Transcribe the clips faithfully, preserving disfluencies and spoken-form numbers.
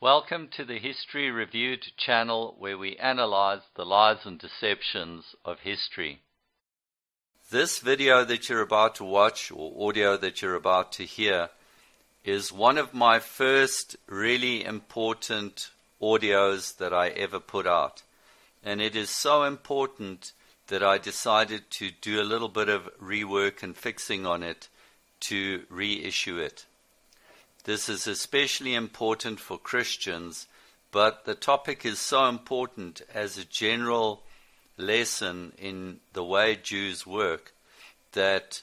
Welcome to the History Reviewed channel, where we analyze the lies and deceptions of history. This video that you're about to watch, or audio that you're about to hear, is one of my first really important audios that I ever put out. And it is so important that I decided to do a little bit of rework and fixing on it to reissue it. This is especially important for Christians, but the topic is so important as a general lesson in the way Jews work that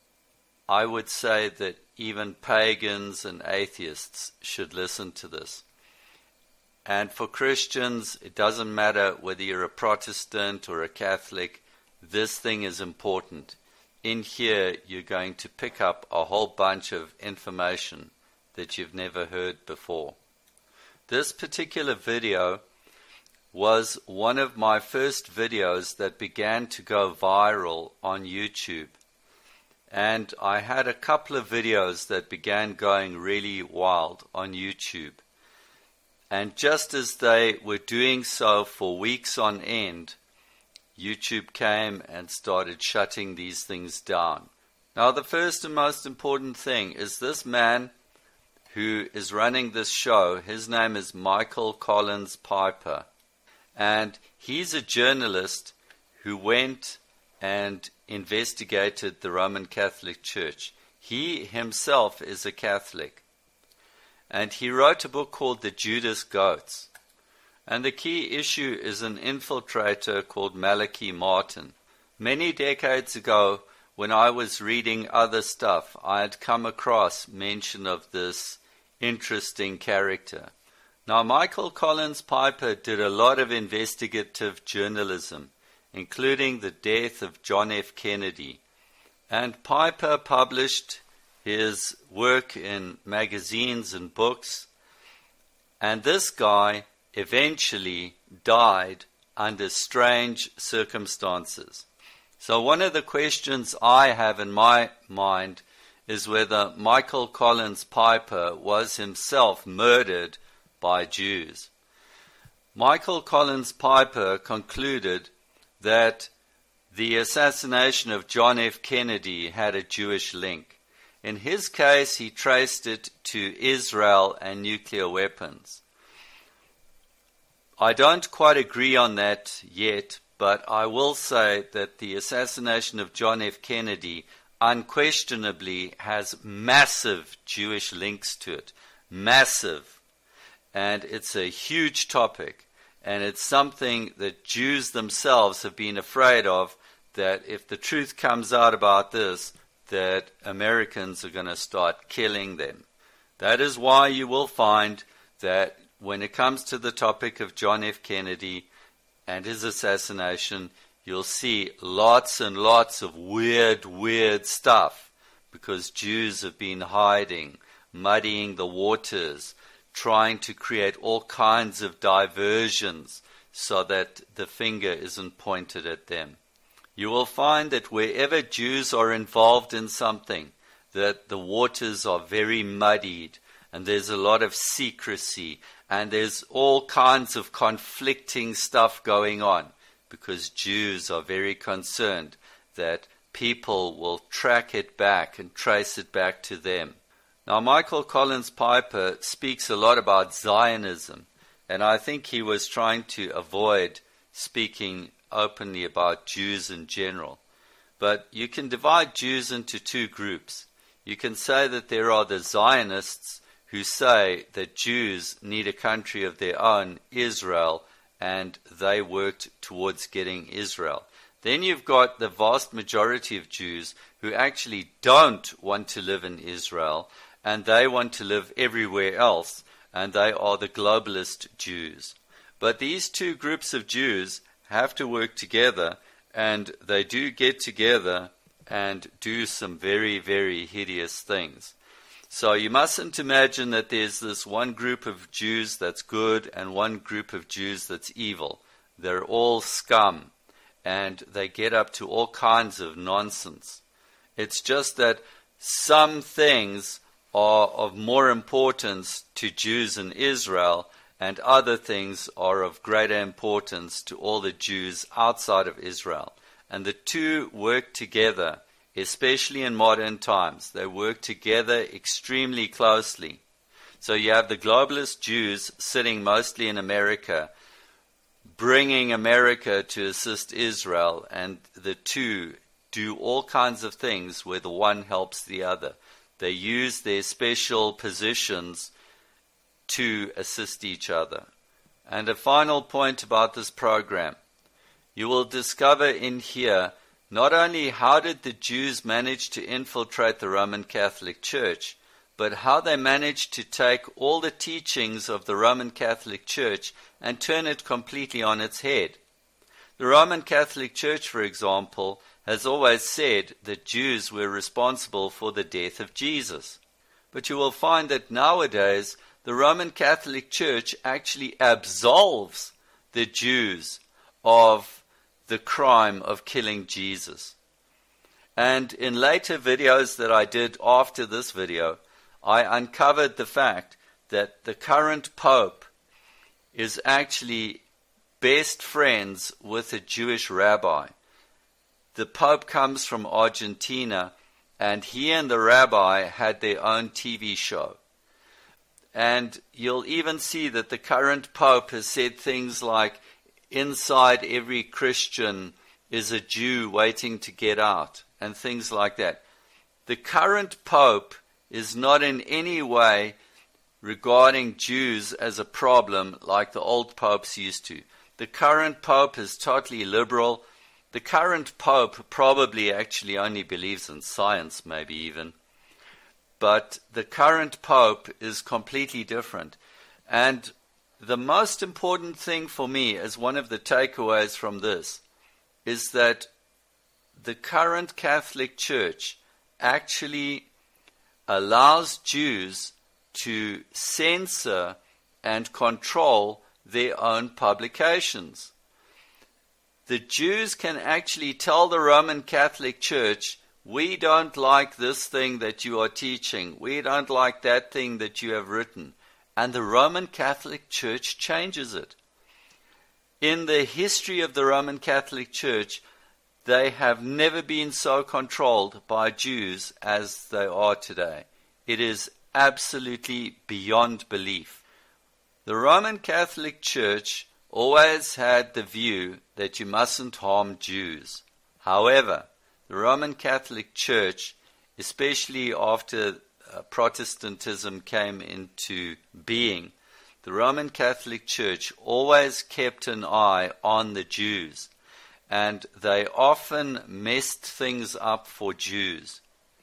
I would say that even pagans and atheists should listen to this. And for Christians, it doesn't matter whether you're a Protestant or a Catholic, this thing is important. In here, you're going to pick up a whole bunch of information that you've never heard before. This particular video was one of my first videos that began to go viral on YouTube. And I had a couple of videos that began going really wild on YouTube. And just as they were doing so for weeks on end, YouTube came and started shutting these things down. Now, the first and most important thing is this man who is running this show. His name is Michael Collins Piper, and he's a journalist who went and investigated the Roman Catholic Church. He himself is a Catholic, and he wrote a book called The Judas Goats. And the key issue is an infiltrator called Malachi Martin. Many decades ago, when I was reading other stuff, I had come across mention of this interesting character. Now, Michael Collins Piper did a lot of investigative journalism, including the death of John F. Kennedy. And Piper published his work in magazines and books. And this guy eventually died under strange circumstances. So one of the questions I have in my mind is whether Michael Collins Piper was himself murdered by Jews. Michael Collins Piper concluded that the assassination of John F. Kennedy had a Jewish link. In his case, he traced it to Israel and nuclear weapons. I don't quite agree on that yet, but I will say that the assassination of John F. Kennedy unquestionably has massive Jewish links to it. Massive. And it's a huge topic. And it's something that Jews themselves have been afraid of, that if the truth comes out about this, that Americans are going to start killing them. That is why you will find that when it comes to the topic of John F. Kennedy and his assassination, you'll see lots and lots of weird, weird stuff, because Jews have been hiding, muddying the waters, trying to create all kinds of diversions so that the finger isn't pointed at them. You will find that wherever Jews are involved in something, that the waters are very muddied, and there's a lot of secrecy, and there's all kinds of conflicting stuff going on, because Jews are very concerned that people will track it back and trace it back to them. Now, Michael Collins Piper speaks a lot about Zionism, and I think he was trying to avoid speaking openly about Jews in general. But you can divide Jews into two groups. You can say that there are the Zionists who say that Jews need a country of their own, Israel, and they worked towards getting Israel. Then you've got the vast majority of Jews who actually don't want to live in Israel, and they want to live everywhere else, and they are the globalist Jews. But these two groups of Jews have to work together, and they do get together and do some very, very hideous things. So you mustn't imagine that there's this one group of Jews that's good and one group of Jews that's evil. They're all scum, and they get up to all kinds of nonsense. It's just that some things are of more importance to Jews in Israel, and other things are of greater importance to all the Jews outside of Israel. And the two work together, especially in modern times. They work together extremely closely. So you have the globalist Jews sitting mostly in America, bringing America to assist Israel, and the two do all kinds of things where the one helps the other. They use their special positions to assist each other. And a final point about this program. You will discover in here not only how did the Jews manage to infiltrate the Roman Catholic Church, but how they managed to take all the teachings of the Roman Catholic Church and turn it completely on its head. The Roman Catholic Church, for example, has always said that Jews were responsible for the death of Jesus. But you will find that nowadays the Roman Catholic Church actually absolves the Jews of the crime of killing Jesus. And in later videos that I did after this video, I uncovered the fact that the current Pope is actually best friends with a Jewish rabbi. The Pope comes from Argentina, and he and the rabbi had their own T V show. And you'll even see that the current Pope has said things like, inside every Christian is a Jew waiting to get out, and things like that. The current Pope is not in any way regarding Jews as a problem like the old popes used to. The current Pope is totally liberal. The current Pope probably actually only believes in science, maybe even. But the current Pope is completely different. And the most important thing for me, as one of the takeaways from this, is that the current Catholic Church actually allows Jews to censor and control their own publications. The Jews can actually tell the Roman Catholic Church, we don't like this thing that you are teaching, we don't like that thing that you have written. And the Roman Catholic Church changes it. In the history of the Roman Catholic Church, they have never been so controlled by Jews as they are today. It is absolutely beyond belief. The Roman Catholic Church always had the view that you mustn't harm Jews. However, the Roman Catholic Church, especially after uh, Protestantism came into being, the Roman Catholic Church always kept an eye on the Jews, and they often messed things up for Jews.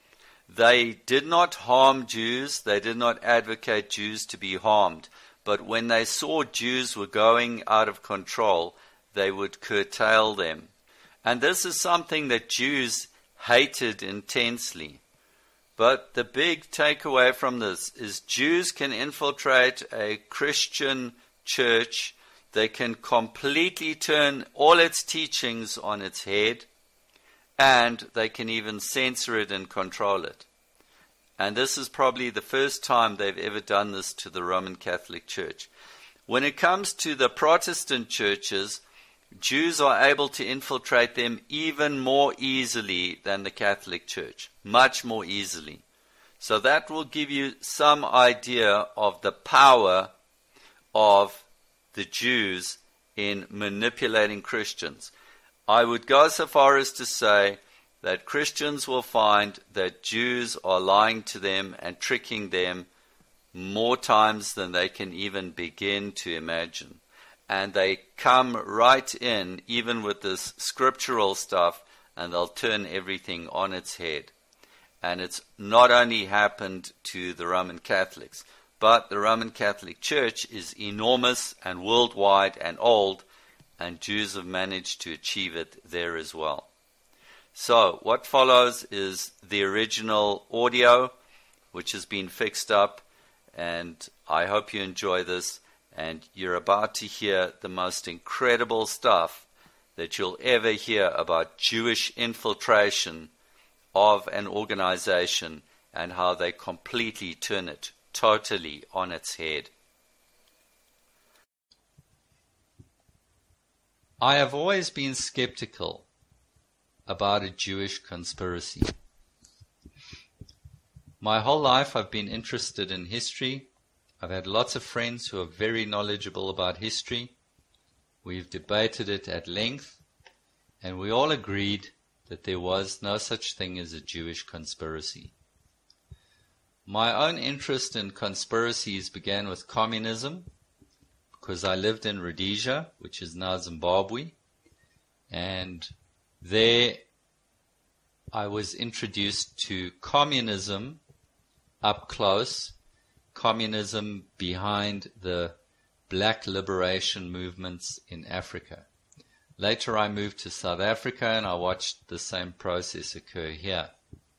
They did not harm Jews, they did not advocate Jews to be harmed, but when they saw Jews were going out of control, they would curtail them. And this is something that Jews hated intensely. But the big takeaway from this is Jews can infiltrate a Christian church. They can completely turn all its teachings on its head, and they can even censor it and control it. And this is probably the first time they've ever done this to the Roman Catholic Church. When it comes to the Protestant churches, Jews are able to infiltrate them even more easily than the Catholic Church, much more easily. So that will give you some idea of the power of the Jews in manipulating Christians. I would go so far as to say that Christians will find that Jews are lying to them and tricking them more times than they can even begin to imagine. And they come right in, even with this scriptural stuff, and they'll turn everything on its head. And it's not only happened to the Roman Catholics, but the Roman Catholic Church is enormous and worldwide and old, and Jews have managed to achieve it there as well. So what follows is the original audio, which has been fixed up, and I hope you enjoy this. And you're about to hear the most incredible stuff that you'll ever hear about Jewish infiltration of an organization and how they completely turn it totally on its head. I have always been skeptical about a Jewish conspiracy. My whole life I've been interested in history. I've had lots of friends who are very knowledgeable about history. We've debated it at length, and we all agreed that there was no such thing as a Jewish conspiracy. My own interest in conspiracies began with communism, because I lived in Rhodesia, which is now Zimbabwe, and there I was introduced to communism up close, communism behind the black liberation movements in Africa. Later I moved to South Africa and I watched the same process occur here.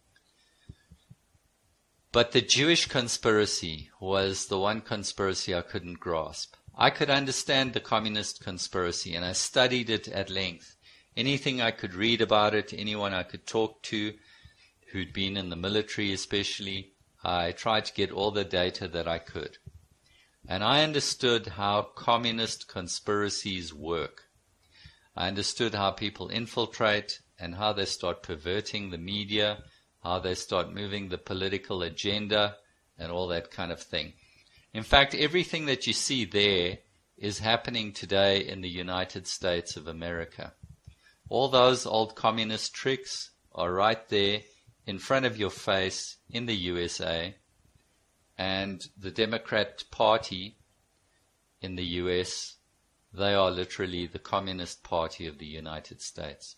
But the Jewish conspiracy was the one conspiracy I couldn't grasp. I could understand the communist conspiracy, and I studied it at length. Anything I could read about it, anyone I could talk to who'd been in the military especially, I tried to get all the data that I could. And I understood how communist conspiracies work. I understood how people infiltrate and how they start perverting the media, how they start moving the political agenda and all that kind of thing. In fact, everything that you see there is happening today in the United States of America. All those old communist tricks are right there in front of your face in the U S A, and the Democrat Party in the U S, they are literally the Communist Party of the United States.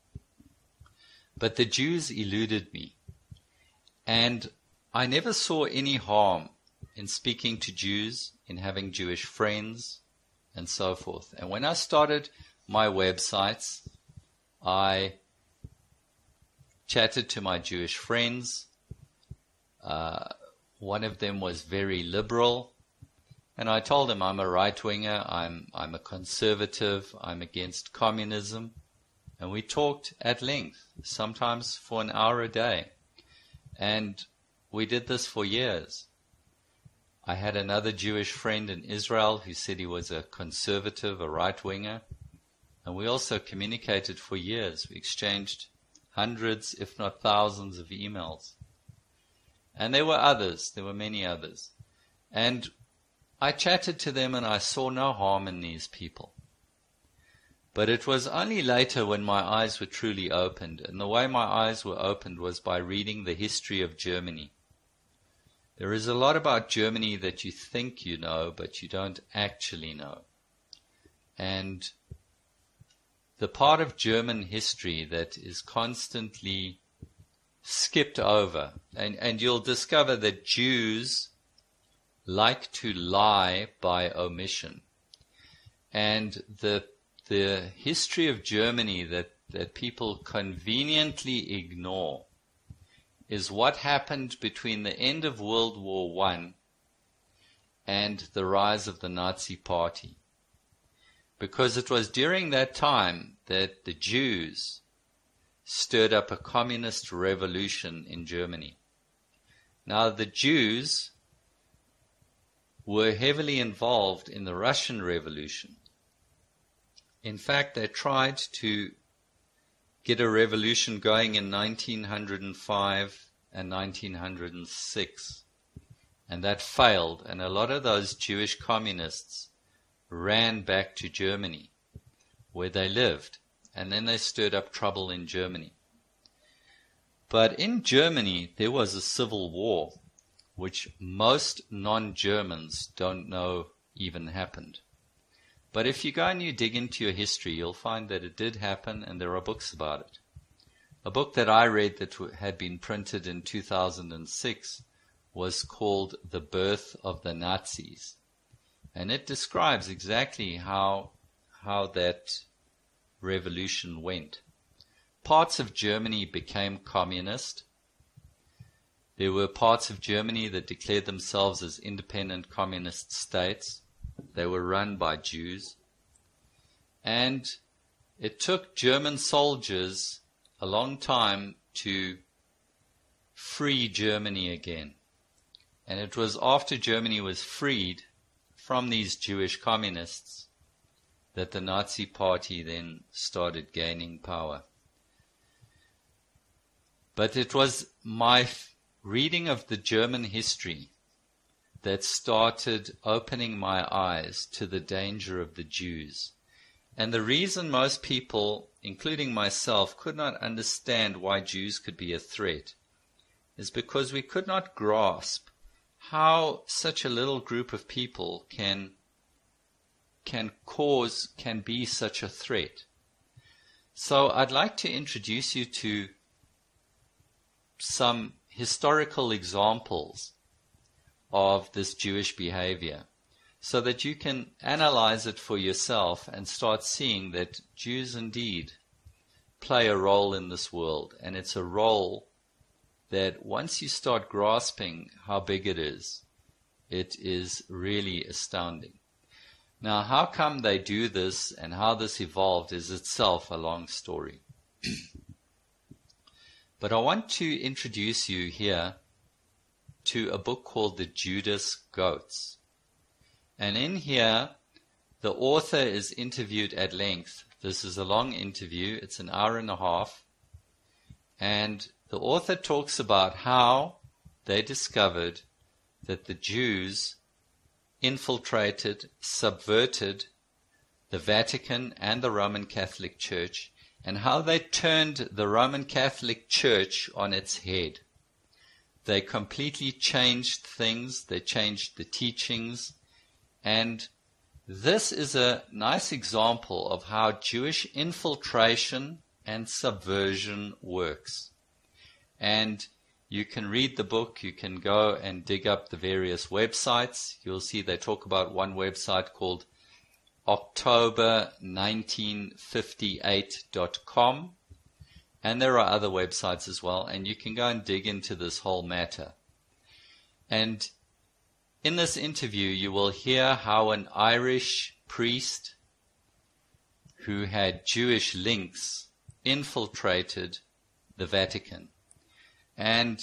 But the Jews eluded me, and I never saw any harm in speaking to Jews, in having Jewish friends, and so forth. And when I started my websites, I chatted to my Jewish friends. Uh, one of them was very liberal, and I told him I'm a right-winger, I'm, I'm a conservative, I'm against communism. And we talked at length, sometimes for an hour a day. And we did this for years. I had another Jewish friend in Israel who said he was a conservative, a right-winger. And we also communicated for years. We exchanged hundreds, if not thousands, of emails. And there were others. There were many others. And I chatted to them and I saw no harm in these people. But it was only later when my eyes were truly opened. And the way my eyes were opened was by reading the history of Germany. There is a lot about Germany that you think you know, but you don't actually know. And the part of German history that is constantly skipped over, and, and you'll discover that Jews like to lie by omission. And the the history of Germany that, that people conveniently ignore is what happened between the end of World War One and the rise of the Nazi Party. Because it was during that time that the Jews stirred up a communist revolution in Germany. Now, the Jews were heavily involved in the Russian Revolution. In fact, they tried to get a revolution going in nineteen oh five and nineteen oh six, and that failed, and a lot of those Jewish communists ran back to Germany, where they lived, and then they stirred up trouble in Germany. But in Germany, there was a civil war, which most non-Germans don't know even happened. But if you go and you dig into your history, you'll find that it did happen, and there are books about it. A book that I read that had been printed in two thousand six was called The Birth of the Nazis. And it describes exactly how, how that revolution went. Parts of Germany became communist. There were parts of Germany that declared themselves as independent communist states. They were run by Jews. And it took German soldiers a long time to free Germany again. And it was after Germany was freed from these Jewish communists that the Nazi Party then started gaining power. But it was my f- reading of the German history that started opening my eyes to the danger of the Jews. And the reason most people, including myself, could not understand why Jews could be a threat is because we could not grasp how such a little group of people can can cause, can be such a threat. So I'd like to introduce you to some historical examples of this Jewish behavior so that you can analyze it for yourself and start seeing that Jews indeed play a role in this world. And it's a role that once you start grasping how big it is, it is really astounding. Now, how come they do this and how this evolved is itself a long story. But I want to introduce you here to a book called The Judas Goats. And in here, the author is interviewed at length. This is a long interview. It's an hour and a half. And the author talks about how they discovered that the Jews infiltrated, subverted the Vatican and the Roman Catholic Church, and how they turned the Roman Catholic Church on its head. They completely changed things, they changed the teachings, and this is a nice example of how Jewish infiltration and subversion works. And you can read the book, you can go and dig up the various websites. You'll see they talk about one website called October nineteen fifty-eight dot com, and there are other websites as well, and you can go and dig into this whole matter. And in this interview you will hear how an Irish priest who had Jewish links infiltrated the Vatican. And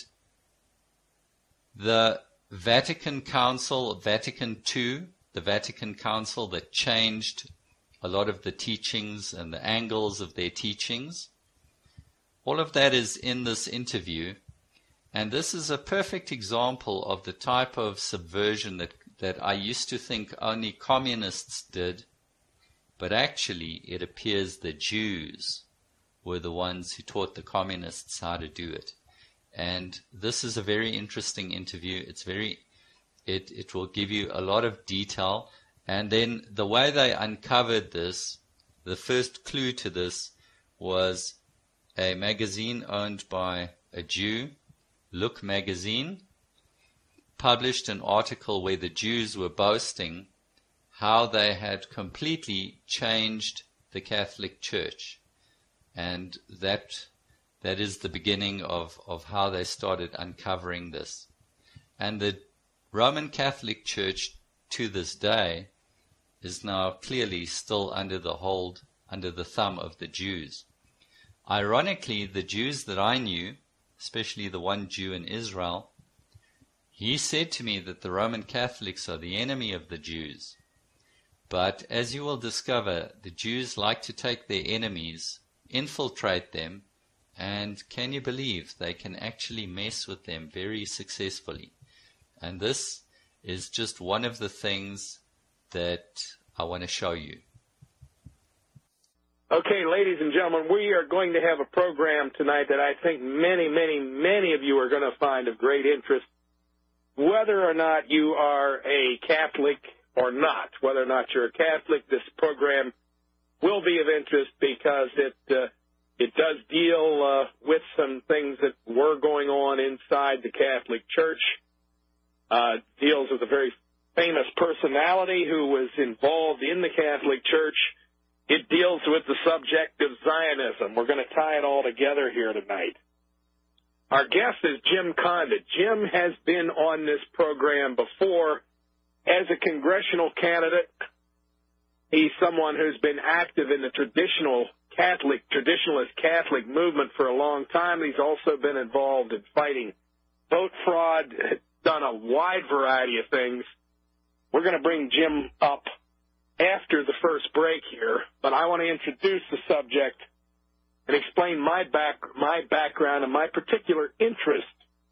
the Vatican Council, Vatican Two, the Vatican Council that changed a lot of the teachings and the angles of their teachings, all of that is in this interview. And this is a perfect example of the type of subversion that, that I used to think only communists did, but actually it appears the Jews were the ones who taught the communists how to do it. And this is a very interesting interview. It's very, it, it will give you a lot of detail. And then the way they uncovered this, the first clue to this was a magazine owned by a Jew, Look Magazine, published an article where the Jews were boasting how they had completely changed the Catholic Church. And that That is the beginning of, of how they started uncovering this. And the Roman Catholic Church to this day is now clearly still under the hold, under the thumb of the Jews. Ironically, the Jews that I knew, especially the one Jew in Israel, he said to me that the Roman Catholics are the enemy of the Jews. But as you will discover, the Jews like to take their enemies, infiltrate them, and can you believe they can actually mess with them very successfully? And this is just one of the things that I want to show you. Okay, ladies and gentlemen, we are going to have a program tonight that I think many, many, many of you are going to find of great interest, whether or not you are a Catholic or not. Whether or not you're a Catholic, this program will be of interest because it uh, It does deal uh, with some things that were going on inside the Catholic Church. Uh, deals with a very famous personality who was involved in the Catholic Church. It deals with the subject of Zionism. We're going to tie it all together here tonight. Our guest is Jim Condit. Jim has been on this program before as a congressional candidate. He's someone who's been active in the traditional Catholic, traditionalist Catholic movement for a long time. He's also been involved in fighting vote fraud, done a wide variety of things. We're going to bring Jim up after the first break here, but I want to introduce the subject and explain my back my background and my particular interest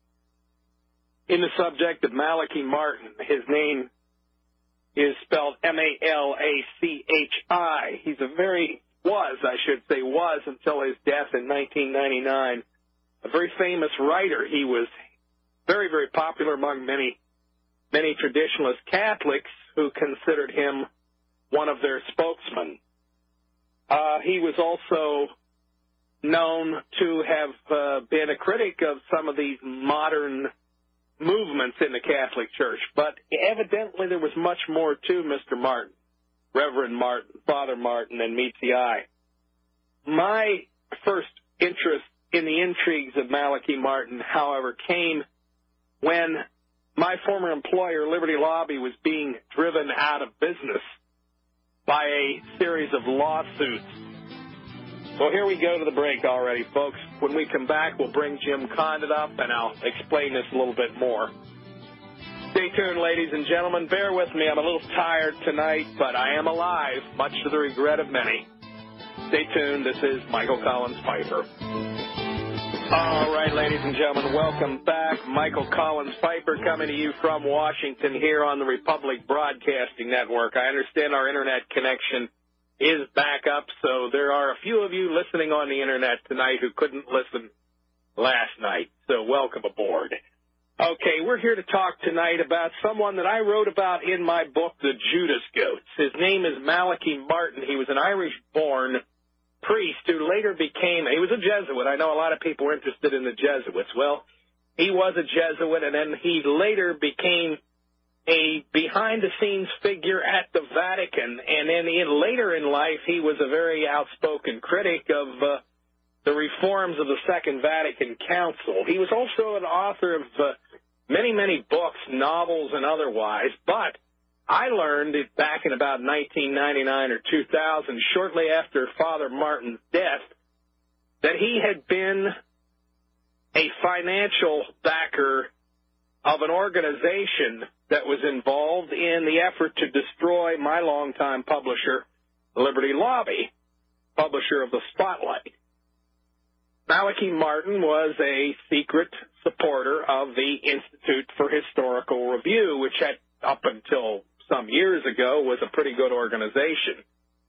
in the subject of Malachi Martin. His name is spelled M A L A C H I. He's a very, was, I should say, was until his death in nineteen ninety-nine, a very famous writer. He was very, very popular among many, many traditionalist Catholics who considered him one of their spokesmen. Uh, he was also known to have uh, been a critic of some of these modern movements in the Catholic Church, but evidently there was much more to Mister Martin, Reverend Martin, Father Martin, and meets the eye. My first interest in the intrigues of Malachi Martin, however, came when my former employer, Liberty Lobby, was being driven out of business by a series of lawsuits. So here we go to the break already, folks. When we come back, we'll bring Jim Condit up, and I'll explain this a little bit more. Stay tuned, ladies and gentlemen. Bear with me. I'm a little tired tonight, but I am alive, much to the regret of many. Stay tuned. This is Michael Collins Piper. All right, ladies and gentlemen, welcome back. Michael Collins Piper coming to you from Washington here on the Republic Broadcasting Network. I understand our Internet connection is back up, so there are a few of you listening on the Internet tonight who couldn't listen last night, so welcome aboard. Okay, we're here to talk tonight about someone that I wrote about in my book, The Judas Goats. His name is Malachi Martin. He was an Irish-born priest who later became, he was a Jesuit. I know a lot of people are interested in the Jesuits. Well, he was a Jesuit, and then he later became a behind-the-scenes figure at the Vatican, and then in, later in life, he was a very outspoken critic of uh, the reforms of the Second Vatican Council. He was also an author of uh, many, many books, novels, and otherwise, but I learned it back in about nineteen ninety-nine or two thousand, shortly after Father Martin's death, that he had been a financial backer of an organization that was involved in the effort to destroy my longtime publisher, Liberty Lobby, publisher of the Spotlight. Malachi Martin was a secret supporter of the Institute for Historical Review, which had, up until some years ago, was a pretty good organization.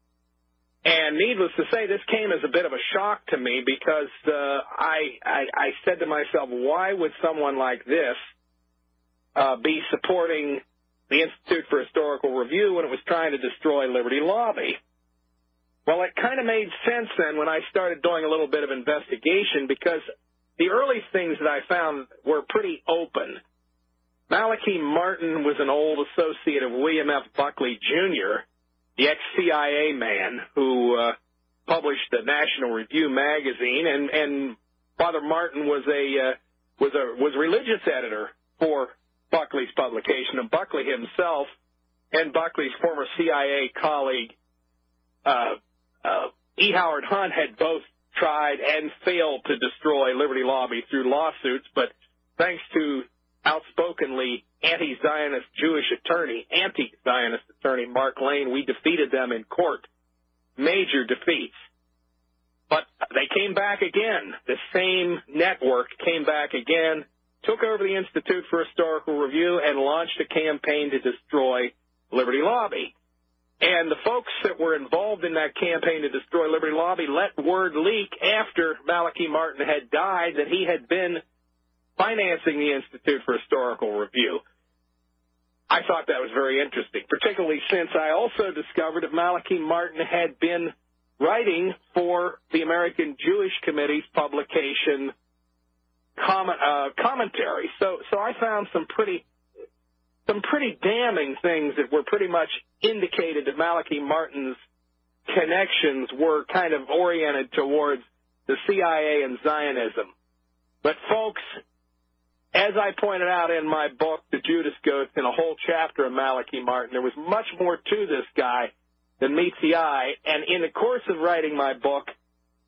And needless to say, this came as a bit of a shock to me because uh, I, I, I said to myself, why would someone like this Uh, be supporting the Institute for Historical Review when it was trying to destroy Liberty Lobby? Well, it kind of made sense then when I started doing a little bit of investigation, because the early things that I found were pretty open. Malachi Martin was an old associate of William F. Buckley, Junior, the ex-C I A man who uh, published the National Review magazine, and, and Father Martin was a uh, was a was religious editor for Buckley's publication, and Buckley himself and Buckley's former C I A colleague, uh, uh, E. Howard Hunt, had both tried and failed to destroy Liberty Lobby through lawsuits, but thanks to outspokenly anti-Zionist Jewish attorney, anti-Zionist attorney Mark Lane, we defeated them in court. Major defeats. But they came back again. The same network came back again, took over the Institute for Historical Review, and launched a campaign to destroy Liberty Lobby. And the folks that were involved in that campaign to destroy Liberty Lobby let word leak after Malachi Martin had died that he had been financing the Institute for Historical Review. I thought that was very interesting, particularly since I also discovered that Malachi Martin had been writing for the American Jewish Committee's publication Comment, uh, commentary. So, so I found some pretty, some pretty damning things that were pretty much indicated that Malachi Martin's connections were kind of oriented towards the C I A and Zionism. But folks, as I pointed out in my book, The Judas Goats, in a whole chapter of Malachi Martin, there was much more to this guy than meets the eye. And in the course of writing my book,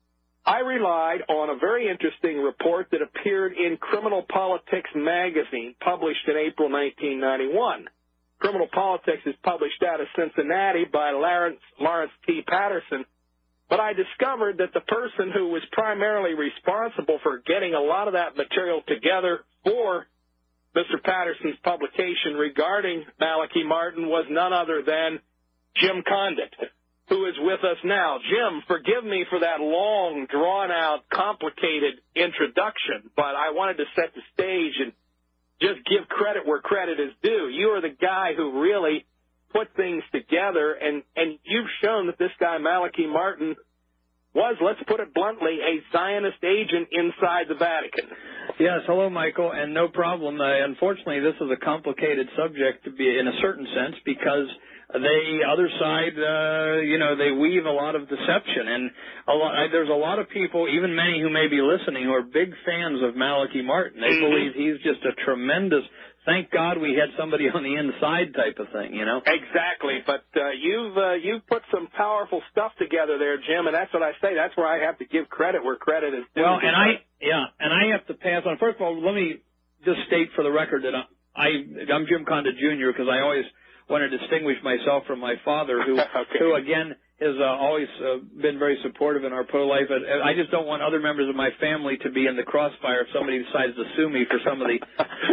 I relied on a very interesting report that appeared in Criminal Politics magazine, published in April nineteen ninety-one. Criminal Politics is published out of Cincinnati by Lawrence, Lawrence T. Patterson. But I discovered that the person who was primarily responsible for getting a lot of that material together for Mister Patterson's publication regarding Malachi Martin was none other than Jim Condit, who is with us now. Jim, forgive me for that long, drawn-out, complicated introduction, but I wanted to set the stage and just give credit where credit is due. You are the guy who really put things together, and, and you've shown that this guy, Malachi Martin, was, let's put it bluntly, a Zionist agent inside the Vatican. Yes, hello, Michael, and no problem. Uh, unfortunately, this is a complicated subject to be, in a certain sense, because the other side, uh, you know, they weave a lot of deception, and a lot, there's a lot of people, even many who may be listening, who are big fans of Malachi Martin. They Mm-hmm. believe he's just a tremendous, thank God we had somebody on the inside type of thing, you know? Exactly, but uh, you've uh, you've put some powerful stuff together there, Jim, and that's what I say. That's where I have to give credit where credit is due. Well, and I, yeah, and I have to pass on. First of all, let me just state for the record that I, I'm Jim Condit Junior because I always want to distinguish myself from my father, who, okay. who again, has uh, always uh, been very supportive in our pro-life. And I just don't want other members of my family to be in the crossfire if somebody decides to sue me for some of the.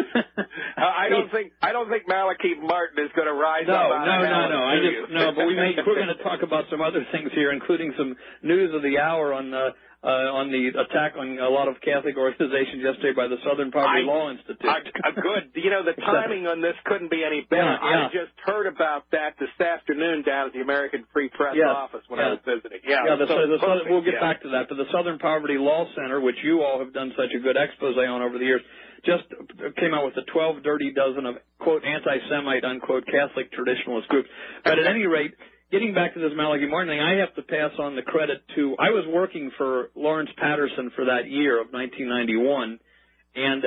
uh, I don't think I don't think Malachi Martin is going to rise no, up. out No, of no, hell no, and I sue just you. no. But we may we're going to talk about some other things here, including some news of the hour on the. Uh, on the attack on a lot of Catholic organizations yesterday by the Southern Poverty I, Law Institute. I, uh, good. You know, the timing on this couldn't be any better. Yeah, yeah. I just heard about that this afternoon down at the American Free Press yes, office when yes. I was visiting. Yeah, yeah the, so the Southern, we'll get yeah. back to that. But the Southern Poverty Law Center, which you all have done such a good expose on over the years, just came out with the twelve dirty dozen of, quote, anti-Semite, unquote, Catholic traditionalist groups. But at any rate, getting back to this Malachi Martin thing, I have to pass on the credit to, I was working for Lawrence Patterson for that year of nineteen ninety-one, and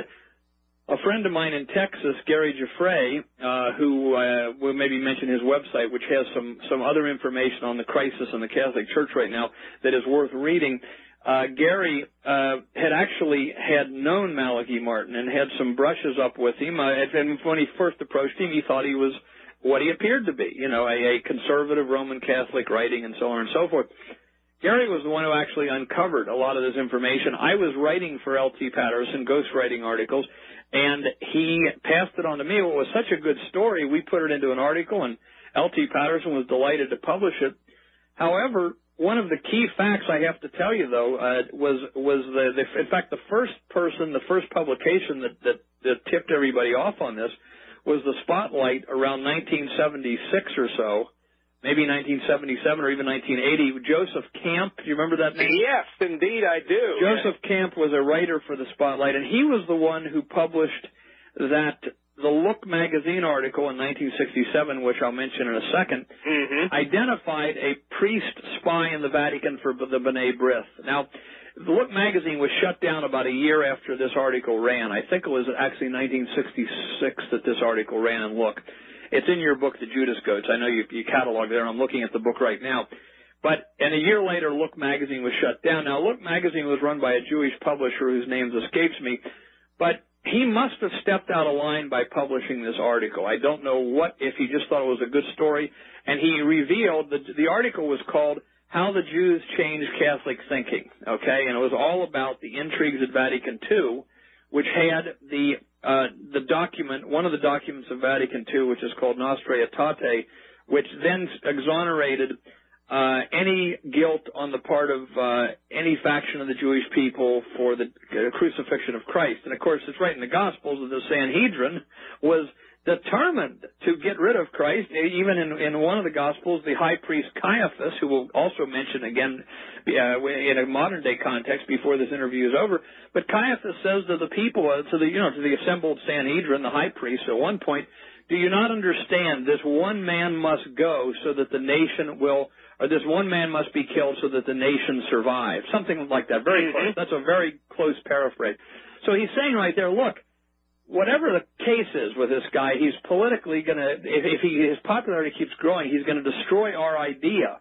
a friend of mine in Texas, Gary Giuffre, uh, who uh, will maybe mention his website, which has some, some other information on the crisis in the Catholic Church right now that is worth reading. Uh, Gary uh, had actually had known Malachi Martin and had some brushes up with him. Uh, and when he first approached him, he thought he was what he appeared to be, you know, a, a conservative Roman Catholic writing and so on and so forth. Gary was the one who actually uncovered a lot of this information. I was writing for L T Patterson, ghostwriting articles, and he passed it on to me. It was such a good story, we put it into an article, and L T Patterson was delighted to publish it. However, one of the key facts I have to tell you, though, uh, was was the, the in fact the first person, the first publication that, that that tipped everybody off on this was the Spotlight around nineteen seventy-six or so, maybe nineteen seventy-seven or even nineteen eighty. Joseph Camp, do you remember that name? Yes, indeed I do. Joseph Camp was a writer for the Spotlight, and he was the one who published that the Look magazine article in nineteen sixty-seven, which I'll mention in a second, mm-hmm. identified a priest spy in the Vatican for the B'nai B'rith. Now, the Look magazine was shut down about a year after this article ran. I think it was actually nineteen sixty-six that this article ran in Look. It's in your book, The Judas Goats. I know you, you catalog there. I'm looking at the book right now. But, and a year later, Look magazine was shut down. Now, Look magazine was run by a Jewish publisher whose name escapes me, but he must have stepped out of line by publishing this article. I don't know what, if he just thought it was a good story, and he revealed that the article was called How the Jews Changed Catholic Thinking, okay? And it was all about the intrigues at Vatican two, which had the uh, the document, one of the documents of Vatican two, which is called Nostra Aetate, which then exonerated uh, any guilt on the part of uh, any faction of the Jewish people for the uh, crucifixion of Christ. And, of course, it's right in the Gospels that the Sanhedrin was determined to get rid of Christ. Even in, in one of the Gospels, the high priest Caiaphas, who we'll also mention again uh, in a modern-day context before this interview is over, but Caiaphas says to the people, uh, to the you know to the assembled Sanhedrin, the high priest, at one point, do you not understand this one man must go so that the nation will, or this one man must be killed so that the nation survives? Something like that. Very close. That's a very close paraphrase. So he's saying right there, look, whatever the case is with this guy, he's politically going to, if, if he, his popularity keeps growing, he's going to destroy our idea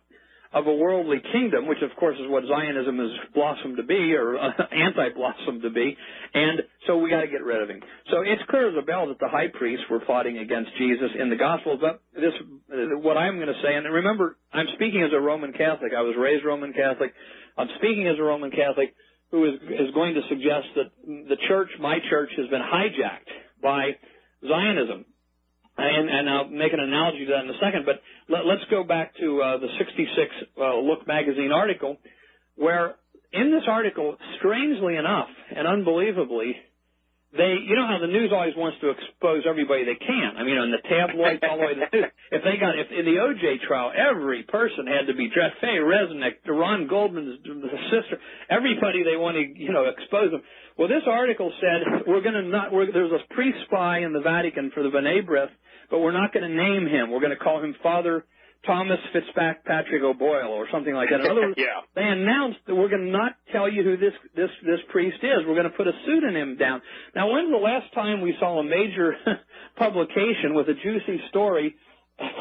of a worldly kingdom, which of course is what Zionism has blossomed to be, or uh, anti-blossomed to be, and so we got to get rid of him. So it's clear as a bell that the high priests were plotting against Jesus in the Gospels. But this, uh, what I'm going to say, and remember, I'm speaking as a Roman Catholic. I was raised Roman Catholic. I'm speaking as a Roman Catholic who is, is going to suggest that the church, my church, has been hijacked by Zionism. And, and I'll make an analogy to that in a second, but let, let's go back to uh, the sixty-six uh, Look magazine article, where in this article, strangely enough and unbelievably, they, you know how the news always wants to expose everybody they can. I mean, on the tabloids, all the way to the news. If they got, if in the O J trial, every person had to be dressed. Faye Resnick, Ron Goldman's sister, everybody they want to, you know, expose them. Well, this article said we're going to not. We're, there's a priest spy in the Vatican for the B'nai B'rith, but we're not going to name him. We're going to call him Father Thomas Fitzpatrick O'Boyle or something like that. In other words, yeah. They announced that we're going to not tell you who this, this, this priest is. We're going to put a pseudonym down. Now, when's the last time we saw a major publication with a juicy story uh,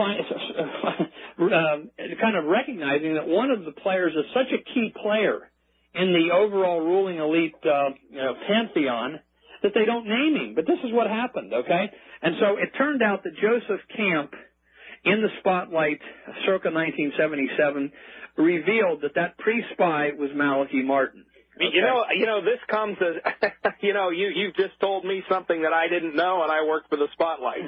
kind of recognizing that one of the players is such a key player in the overall ruling elite uh, you know, pantheon that they don't name him? But this is what happened, okay? And so it turned out that Joseph Camp, in the Spotlight, circa nineteen seventy-seven, revealed that that pre-spy was Malachi Martin. Okay? You know, you know, this comes as, you know, you you just told me something that I didn't know, and I worked for the Spotlight.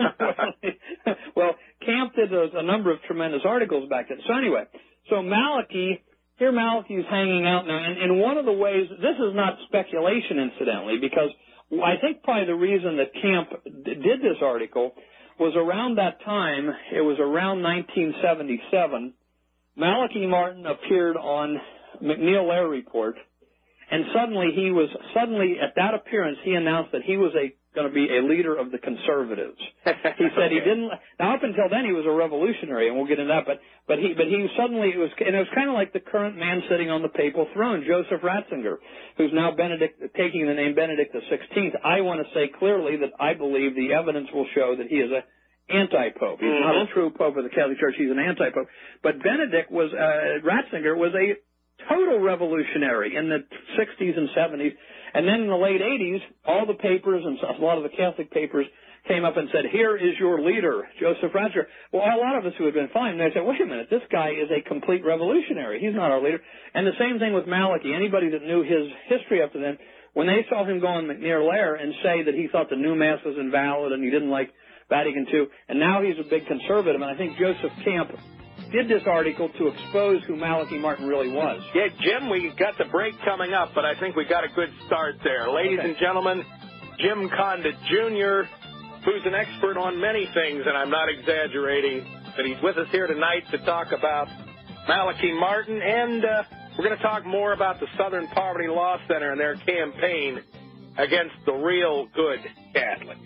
well, well, Camp did a, a number of tremendous articles back then. So anyway, so Malachi, here Malachi's hanging out now, and in one of the ways, this is not speculation, incidentally, because I think probably the reason that Camp d- did this article was around that time, it was around nineteen seventy-seven, Malachi Martin appeared on McNeil Lehrer Report, and suddenly he was, suddenly at that appearance, he announced that he was a going to be a leader of the conservatives. He said he didn't, now up until then he was a revolutionary, and we'll get into that, but, but he, but he suddenly, it was, and it was kind of like the current man sitting on the papal throne, Joseph Ratzinger, who's now Benedict, taking the name Benedict the sixteenth. I want to say clearly that I believe the evidence will show that he is a anti-pope. He's mm-hmm. not a true pope of the Catholic Church. He's an anti-pope. But Benedict was, uh, Ratzinger was a total revolutionary in the sixties and seventies. And then in the late eighties, all the papers and a lot of the Catholic papers came up and said, here is your leader, Joseph Ratzinger. Well, a lot of us who had been fine, they said, wait a minute, this guy is a complete revolutionary. He's not our leader. And the same thing with Malachi. Anybody that knew his history up to then, when they saw him go on McNeil Lehrer and say that he thought the new Mass was invalid and he didn't like Vatican two, and now he's a big conservative, and I think Joseph Camp did this article to expose who Malachi Martin really was. Yeah, Jim, we got the break coming up, but I think we got a good start there. Ladies okay. and gentlemen, Jim Condit Junior, who's an expert on many things, and I'm not exaggerating, but he's with us here tonight to talk about Malachi Martin, and uh, we're going to talk more about the Southern Poverty Law Center and their campaign against the real good Catholics.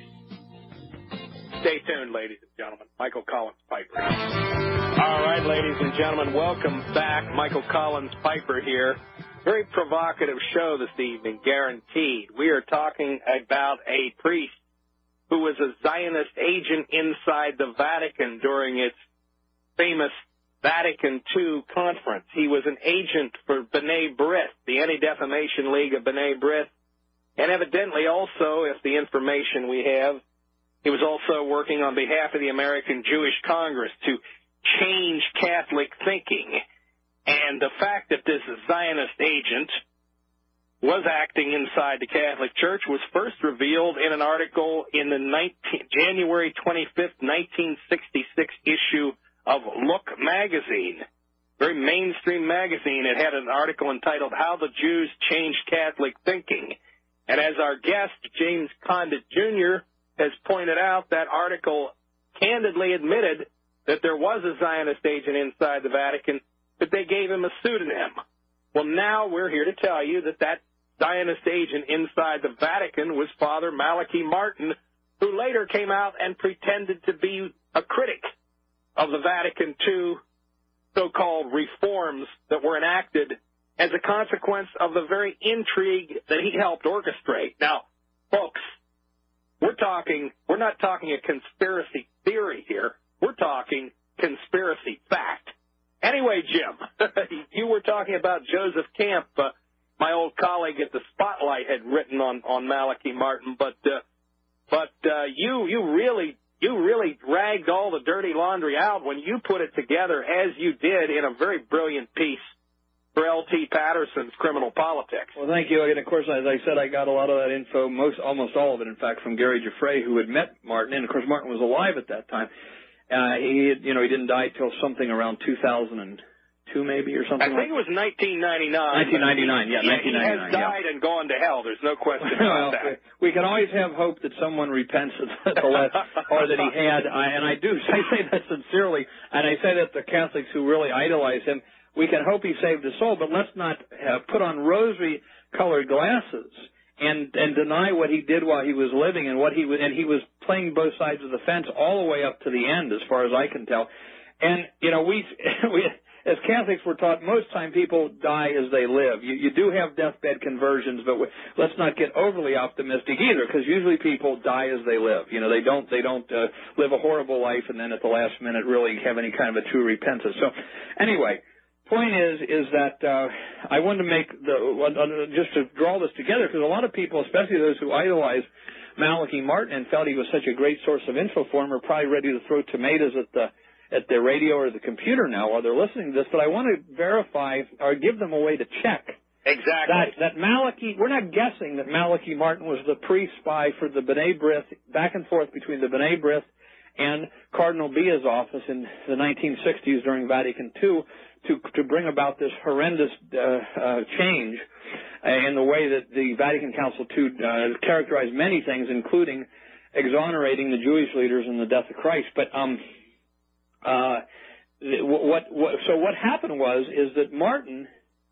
Stay tuned, ladies and gentlemen. Michael Collins Piper. All right, ladies and gentlemen, welcome back. Michael Collins Piper here. Very provocative show this evening, guaranteed. We are talking about a priest who was a Zionist agent inside the Vatican during its famous Vatican two conference. He was an agent for B'nai B'rith, the Anti-Defamation League of B'nai B'rith, and evidently also, if the information we have, he was also working on behalf of the American Jewish Congress to change Catholic thinking. And the fact that this Zionist agent was acting inside the Catholic Church was first revealed in an article in the nineteen, January twenty-fifth, nineteen sixty-six issue of Look magazine, very mainstream magazine. It had an article entitled How the Jews Changed Catholic Thinking. And as our guest, James Condit Junior, has pointed out, that article candidly admitted that there was a Zionist agent inside the Vatican, but they gave him a pseudonym. Well, now we're here to tell you that that Zionist agent inside the Vatican was Father Malachi Martin, who later came out and pretended to be a critic of the Vatican two so-called reforms that were enacted as a consequence of the very intrigue that he helped orchestrate. Now, folks, we're talking, we're not talking a conspiracy theory here. We're talking conspiracy fact. Anyway, Jim, you were talking about Joseph Camp. Uh, my old colleague at the Spotlight had written on, on Malachi Martin, but uh, but uh, you you really you really dragged all the dirty laundry out when you put it together as you did in a very brilliant piece for L T Patterson's Criminal Politics. Well, thank you. And, of course, as I said, I got a lot of that info, most almost all of it, in fact, from Gary Giuffre, who had met Martin. And, of course, Martin was alive at that time. Uh, he, you know, he didn't die till something around two thousand two, maybe, or something. I think like it was nineteen ninety-nine. nineteen ninety-nine, yeah, yeah, nineteen ninety-nine. He has died yeah. and gone to hell. There's no question well, about that. We can always have hope that someone repents at the last, or that he had. I, and I do. I say that sincerely, and I say that to Catholics who really idolize him. We can hope he saved his soul, but let's not uh, put on rosary-colored glasses and and deny what he did while he was living and what he was. And he was playing both sides of the fence all the way up to the end, as far as I can tell. And you know, we we as Catholics we're taught most time people die as they live. You you do have deathbed conversions, but we, let's not get overly optimistic either, because usually people die as they live. You know, they don't they don't uh, live a horrible life and then at the last minute really have any kind of a true repentance. So, anyway. Point is, is that uh, I wanted to make the uh, just to draw this together, because a lot of people, especially those who idolize Malachi Martin and felt he was such a great source of info for them, are probably ready to throw tomatoes at the at their radio or the computer now while they're listening to this. But I want to verify or give them a way to check exactly that that Malachi. We're not guessing that Malachi Martin was the pre-spy for the B'nai B'rith, back and forth between the B'nai B'rith and Cardinal Bia's office in the nineteen sixties during Vatican Two. To, to bring about this horrendous uh, uh, change uh, in the way that the Vatican Council two uh, characterized many things, including exonerating the Jewish leaders in the death of Christ. But um, uh, what, what so what happened was is that Martin,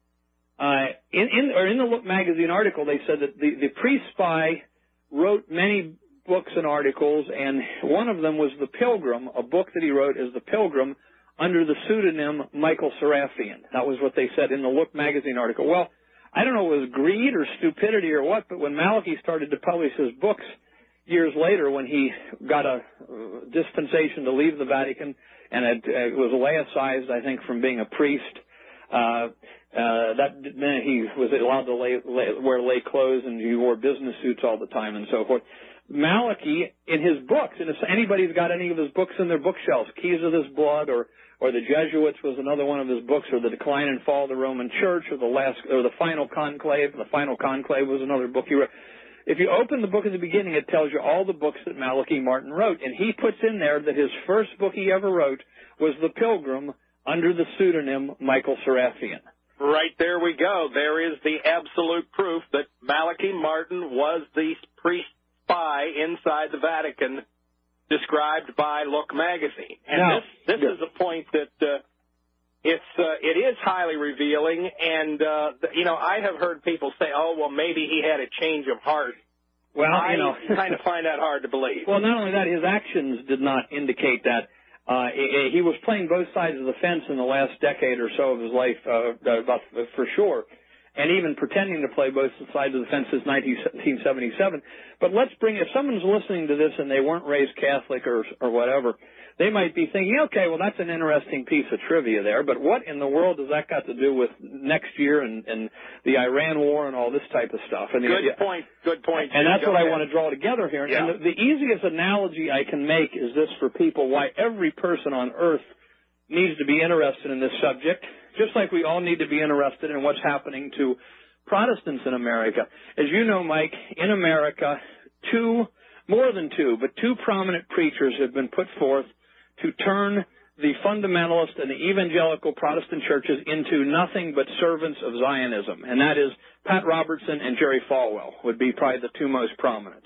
uh, in, in or in the Look magazine article, they said that the, the pre-spy wrote many books and articles, and one of them was The Pilgrim, a book that he wrote as The Pilgrim, under the pseudonym Michael Serafian. That was what they said in the Look magazine article. Well, I don't know if it was greed or stupidity or what, but when Malachi started to publish his books years later, when he got a uh, dispensation to leave the Vatican, and it, uh, it was laicized, I think, from being a priest, uh, uh, that meant he was allowed to lay, lay, wear lay clothes, and he wore business suits all the time and so forth. Malachi, in his books, and if anybody's got any of his books in their bookshelves, Keys of This Blood, or or the Jesuits was another one of his books, or The Decline and Fall of the Roman Church, or the last, or the Final Conclave. The Final Conclave was another book he wrote. If you open the book at the beginning, it tells you all the books that Malachi Martin wrote, and he puts in there that his first book he ever wrote was The Pilgrim under the pseudonym Michael Serafian. Right, there we go. There is the absolute proof that Malachi Martin was the priest spy inside the Vatican, described by Look magazine. And now, this this yeah. is a point that uh, it's uh, it is highly revealing. And uh, you know, I have heard people say, "Oh, well, maybe he had a change of heart." Well, I you know, kind of find that hard to believe. Well, not only that, his actions did not indicate that. Uh, he was playing both sides of the fence in the last decade or so of his life, uh, about for sure. And even pretending to play both sides of the fence since nineteen seventy-seven. But let's bring, if someone's listening to this and they weren't raised Catholic or or whatever, they might be thinking, okay, well, that's an interesting piece of trivia there, but what in the world does that got to do with next year and, and the Iran war and all this type of stuff? And good the, point, good point. And that's Go what ahead. I want to draw together here. Yeah. And the, the easiest analogy I can make is this for people, why every person on earth needs to be interested in this subject, just like we all need to be interested in what's happening to Protestants in America. As you know, Mike, in America, two, more than two, but two prominent preachers have been put forth to turn the fundamentalist and the evangelical Protestant churches into nothing but servants of Zionism, and that is Pat Robertson and Jerry Falwell would be probably the two most prominent.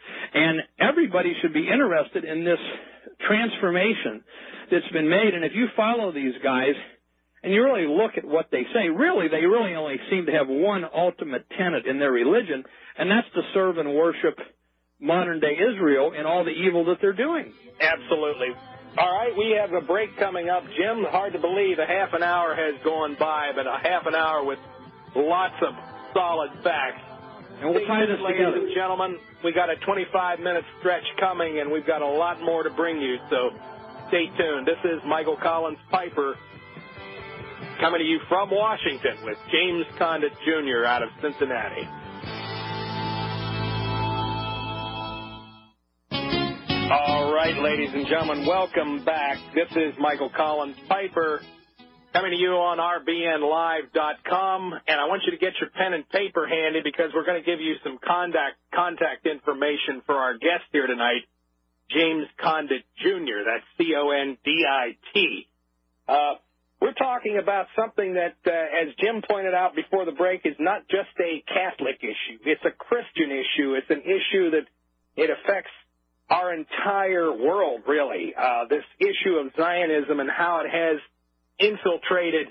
And everybody should be interested in this transformation that's been made, and if you follow these guys and you really look at what they say, really, they really only seem to have one ultimate tenet in their religion, and that's to serve and worship modern-day Israel in all the evil that they're doing. Absolutely. All right, we have a break coming up. Jim, hard to believe a half an hour has gone by, but a half an hour with lots of solid facts. And we'll tie this Ladies together. and gentlemen, we got a twenty-five minute stretch coming, and we've got a lot more to bring you, so stay tuned. This is Michael Collins Piper coming to you from Washington with James Condit Junior out of Cincinnati. All right, ladies and gentlemen, welcome back. This is Michael Collins Piper coming to you on R B N live dot com, and I want you to get your pen and paper handy because we're going to give you some contact contact information for our guest here tonight, James Condit Junior That's C O N D I T. Uh, we're talking about something that, uh, as Jim pointed out before the break, is not just a Catholic issue. It's a Christian issue. It's an issue that it affects our entire world, really. Uh, this issue of Zionism and how it has infiltrated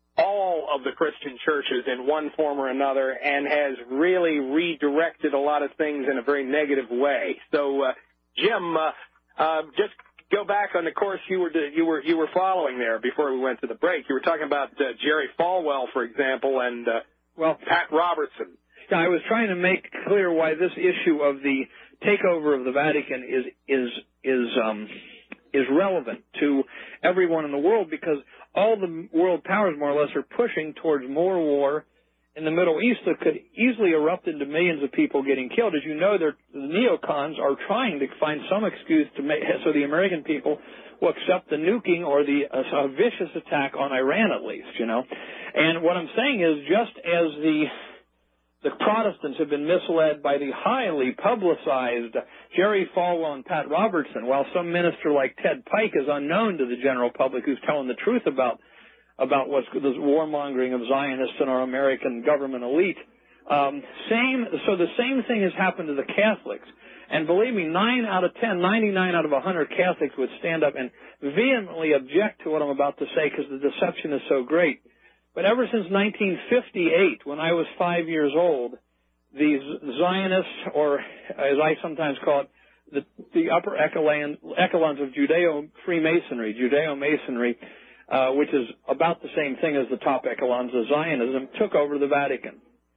all of the Christian churches in one form or another and has really redirected a lot of things in a very negative way. So, uh, Jim, uh, uh, just go back on the course you were you were you were following there before we went to the break. You were talking about uh, Jerry Falwell, for example, and uh, well, Pat Robertson. Yeah, I was trying to make clear why this issue of the takeover of the Vatican is is is um, is relevant to everyone in the world, because all the world powers, more or less, are pushing towards more war in the Middle East that could easily erupt into millions of people getting killed. As you know, the neocons are trying to find some excuse to make so the American people will accept the nuking or the uh, vicious attack on Iran, at least, you know. And what I'm saying is, just as the the Protestants have been misled by the highly publicized Jerry Falwell and Pat Robertson, while some minister like Ted Pike is unknown to the general public who's telling the truth about about what's the warmongering of Zionists and our American government elite. Um, same, so the same thing has happened to the Catholics. And believe me, nine out of ten, ninety-nine out of one hundred Catholics would stand up and vehemently object to what I'm about to say because the deception is so great. But ever since nineteen fifty-eight, when I was five years old, the Zionists, or as I sometimes call it, the, the upper echelon, echelons of Judeo-Freemasonry, Judeo-Masonry, uh, which is about the same thing as the top echelons of Zionism, took over the Vatican.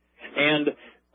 And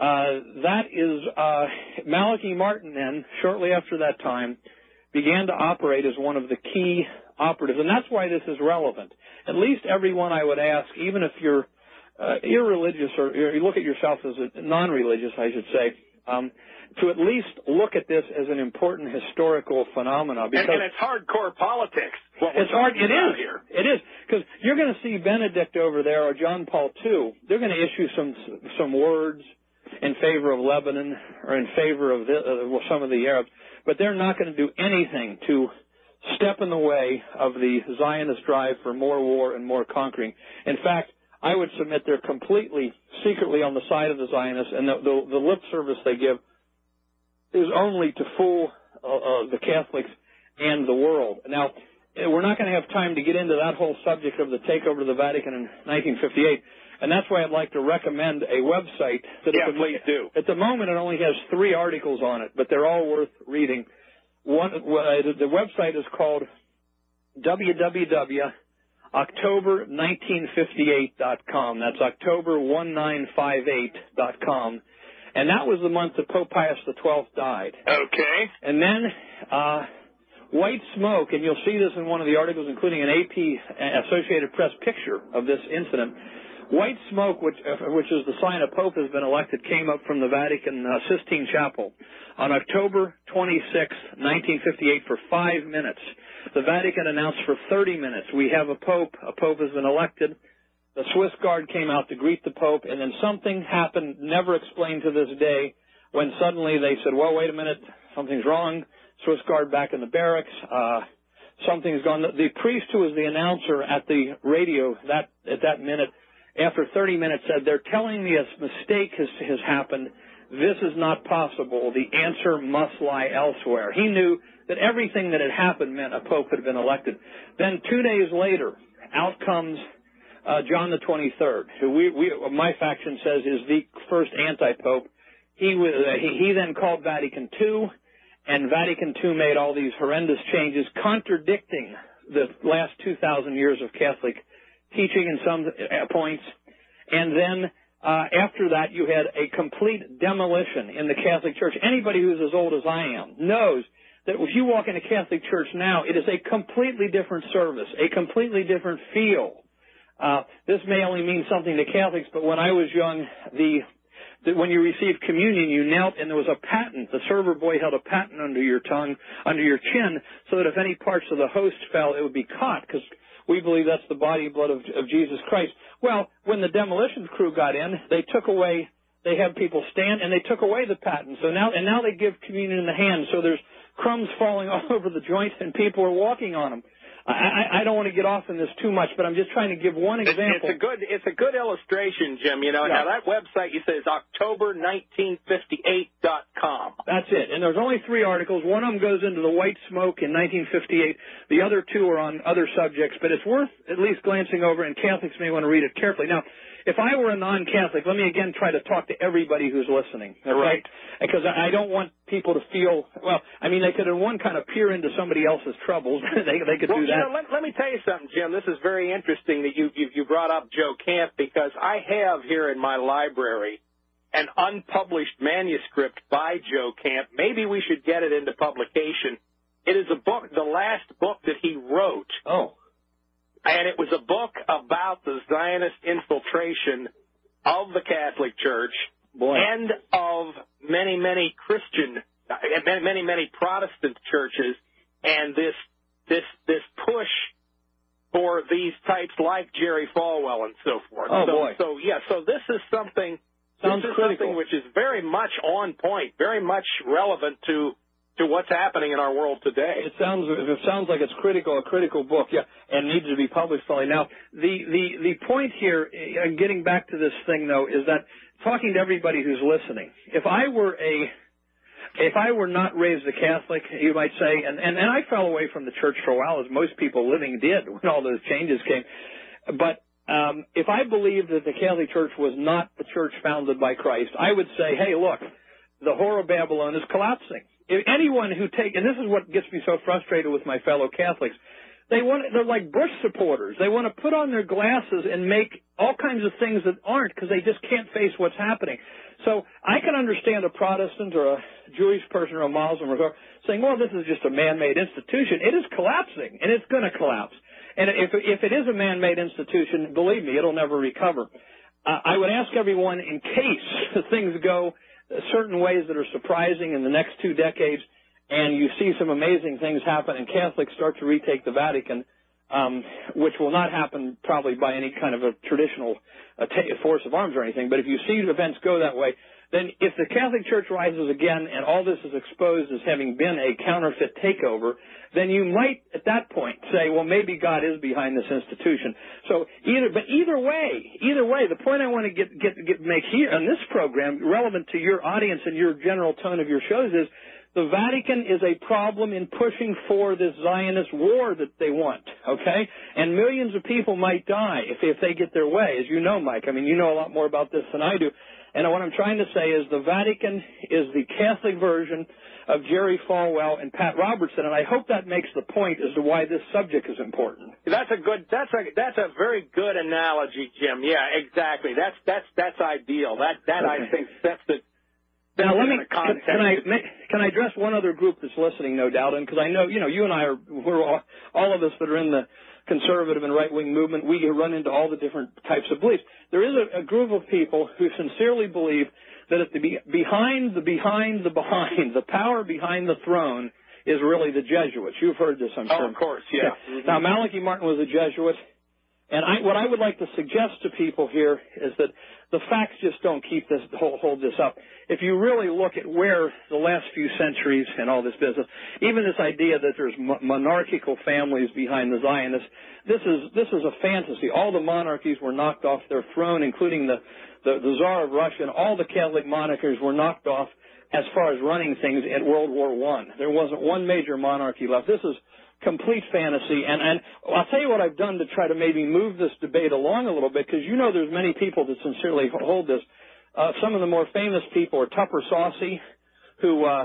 uh, that is, uh, Malachi Martin then, shortly after that time, began to operate as one of the key operatives. And that's why this is relevant. At least everyone I would ask, even if you're uh, irreligious or you look at yourself as a non-religious, I should say, um, to at least look at this as an important historical phenomenon. Because and, and it's hardcore politics. What it's hard. It is. Here. It is, because you're going to see Benedict over there or John Paul the Second. They're going to issue some some words in favor of Lebanon or in favor of the, uh, well, some of the Arabs, but they're not going to do anything to step in the way of the Zionist drive for more war and more conquering. In fact, I would submit they're completely secretly on the side of the Zionists, and the, the, the lip service they give is only to fool uh, uh, the Catholics and the world. Now, we're not going to have time to get into that whole subject of the takeover of the Vatican in nineteen fifty-eight, and that's why I'd like to recommend a website. That yeah, at the, please do. At the moment, it only has three articles on it, but they're all worth reading. One, uh, the website is called w w w dot october nineteen fifty-eight dot com. That's October nineteen fifty-eight dot com. And that was the month that Pope Pius the twelfth died. Okay. And then uh, White Smoke, and you'll see this in one of the articles, including an A P Associated Press picture of this incident. White smoke, which, uh, which is the sign a pope has been elected, came up from the Vatican uh, Sistine Chapel on October twenty-sixth, nineteen fifty-eight, for five minutes. The Vatican announced for thirty minutes, we have a pope, a pope has been elected. The Swiss Guard came out to greet the pope, and then something happened, never explained to this day, when suddenly they said, well, wait a minute, something's wrong. Swiss Guard back in the barracks. Uh, something's gone. The priest who was the announcer at the radio that at that minute, after thirty minutes, said, they're telling me a mistake has, has happened. This is not possible. The answer must lie elsewhere. He knew that everything that had happened meant a pope had been elected. Then two days later, out comes uh, John the twenty-third, who we, we, my faction says is the first anti-pope. He, was, uh, he, he then called Vatican two, and Vatican two made all these horrendous changes, contradicting the last two thousand years of Catholic teaching in some points. And then uh, after that, you had a complete demolition in the Catholic Church. Anybody who's as old as I am knows that if you walk in a Catholic church now, it is a completely different service, a completely different feel. Uh, this may only mean something to Catholics, but when I was young, the, the when you received communion, you knelt, and there was a patent. The server boy held a patent under your tongue, under your chin, so that if any parts of the host fell, it would be caught, because we believe that's the body and blood of, of Jesus Christ. Well, when the demolition crew got in, they took away, they had people stand, and they took away the patent. So now, and now they give communion in the hand, so there's crumbs falling all over the joint, and people are walking on them. I, I don't want to get off in this too much, but I'm just trying to give one example. It's a good, it's a good illustration, Jim. You know, yeah. Now that website you said is October nineteen fifty-eight dot com. That's it. And there's only three articles. One of them goes into the white smoke in nineteen fifty-eight. The other two are on other subjects, but it's worth at least glancing over, and Catholics may want to read it carefully. Now, if I were a non-Catholic, let me again try to talk to everybody who's listening, okay? Right. Because I don't want people to feel, well, I mean, they could in one kind of peer into somebody else's troubles. they, they could well, do that. You know, let, let me tell you something, Jim. This is very interesting that you, you, you brought up Joe Camp, because I have here in my library an unpublished manuscript by Joe Camp. Maybe we should get it into publication. It is a book, the last book that he wrote. Oh. And it was a book about the Zionist infiltration of the Catholic Church Boy. and of many, many Christian, many, many, many Protestant churches, and this, this, this push for these types like Jerry Falwell and so forth. Oh, so, boy. So, yeah, so this is something, Sounds this is critical. something which is very much on point, very much relevant to to what's happening in our world today. It sounds it sounds like it's critical, a critical book, yeah, and needs to be published fully. Now, the, the, the point here, uh, getting back to this thing, though, is that talking to everybody who's listening, if I were a if I were not raised a Catholic, you might say, and, and, and I fell away from the church for a while, as most people living did when all those changes came, but um, if I believed that the Catholic Church was not the church founded by Christ, I would say, hey, look, the whore of Babylon is collapsing. If anyone who take, and this is what gets me so frustrated with my fellow Catholics, they want, they're like Bush supporters. They want to put on their glasses and make all kinds of things that aren't, because they just can't face what's happening. So I can understand a Protestant or a Jewish person or a Muslim or whatever saying, well, this is just a man-made institution. It is collapsing, and it's going to collapse. And if, if it is a man-made institution, believe me, it'll never recover. Uh, I would ask everyone, in case things go certain ways that are surprising in the next two decades, and you see some amazing things happen, and Catholics start to retake the Vatican, um, which will not happen probably by any kind of a traditional uh, t- force of arms or anything, but if you see events go that way, then if the Catholic Church rises again and all this is exposed as having been a counterfeit takeover, then you might at that point say, well, maybe God is behind this institution. So either, but either way, either way, the point I want to get, get, get make here on this program, relevant to your audience and your general tone of your shows, is the Vatican is a problem in pushing for this Zionist war that they want, okay? And millions of people might die if, if they get their way, as you know, Mike. I mean, you know a lot more about this than I do. And what I'm trying to say is the Vatican is the Catholic version of Jerry Falwell and Pat Robertson, and I hope that makes the point as to why this subject is important. That's a good. That's a that's a very good analogy, Jim. Yeah, exactly. That's that's that's ideal. That that Okay. I think sets the. Now let me. the Can, context. can I make, can I address one other group that's listening, no doubt, and because I know you know you and I are we're all, all of us that are in the conservative and right-wing movement, we run into all the different types of beliefs. There is a, a group of people who sincerely believe that at the be, behind the behind the behind the power behind the throne is really the Jesuits. You've heard this, I'm Oh, sure. of course, yeah. Okay. Mm-hmm. Now, Malachi Martin was a Jesuit, and I, what I would like to suggest to people here is that the facts just don't keep this hold, hold this up. If you really look at where the last few centuries and all this business, even this idea that there's mo- monarchical families behind the Zionists, this is this is a fantasy. All the monarchies were knocked off their throne, including the the, the Tsar of Russia, and all the Catholic monarchies were knocked off as far as running things at World War One. There wasn't one major monarchy left. This is complete fantasy, and, and I'll tell you what I've done to try to maybe move this debate along a little bit, because you know there's many people that sincerely hold this. Uh, some of the more famous people are Tupper Saucy, who uh,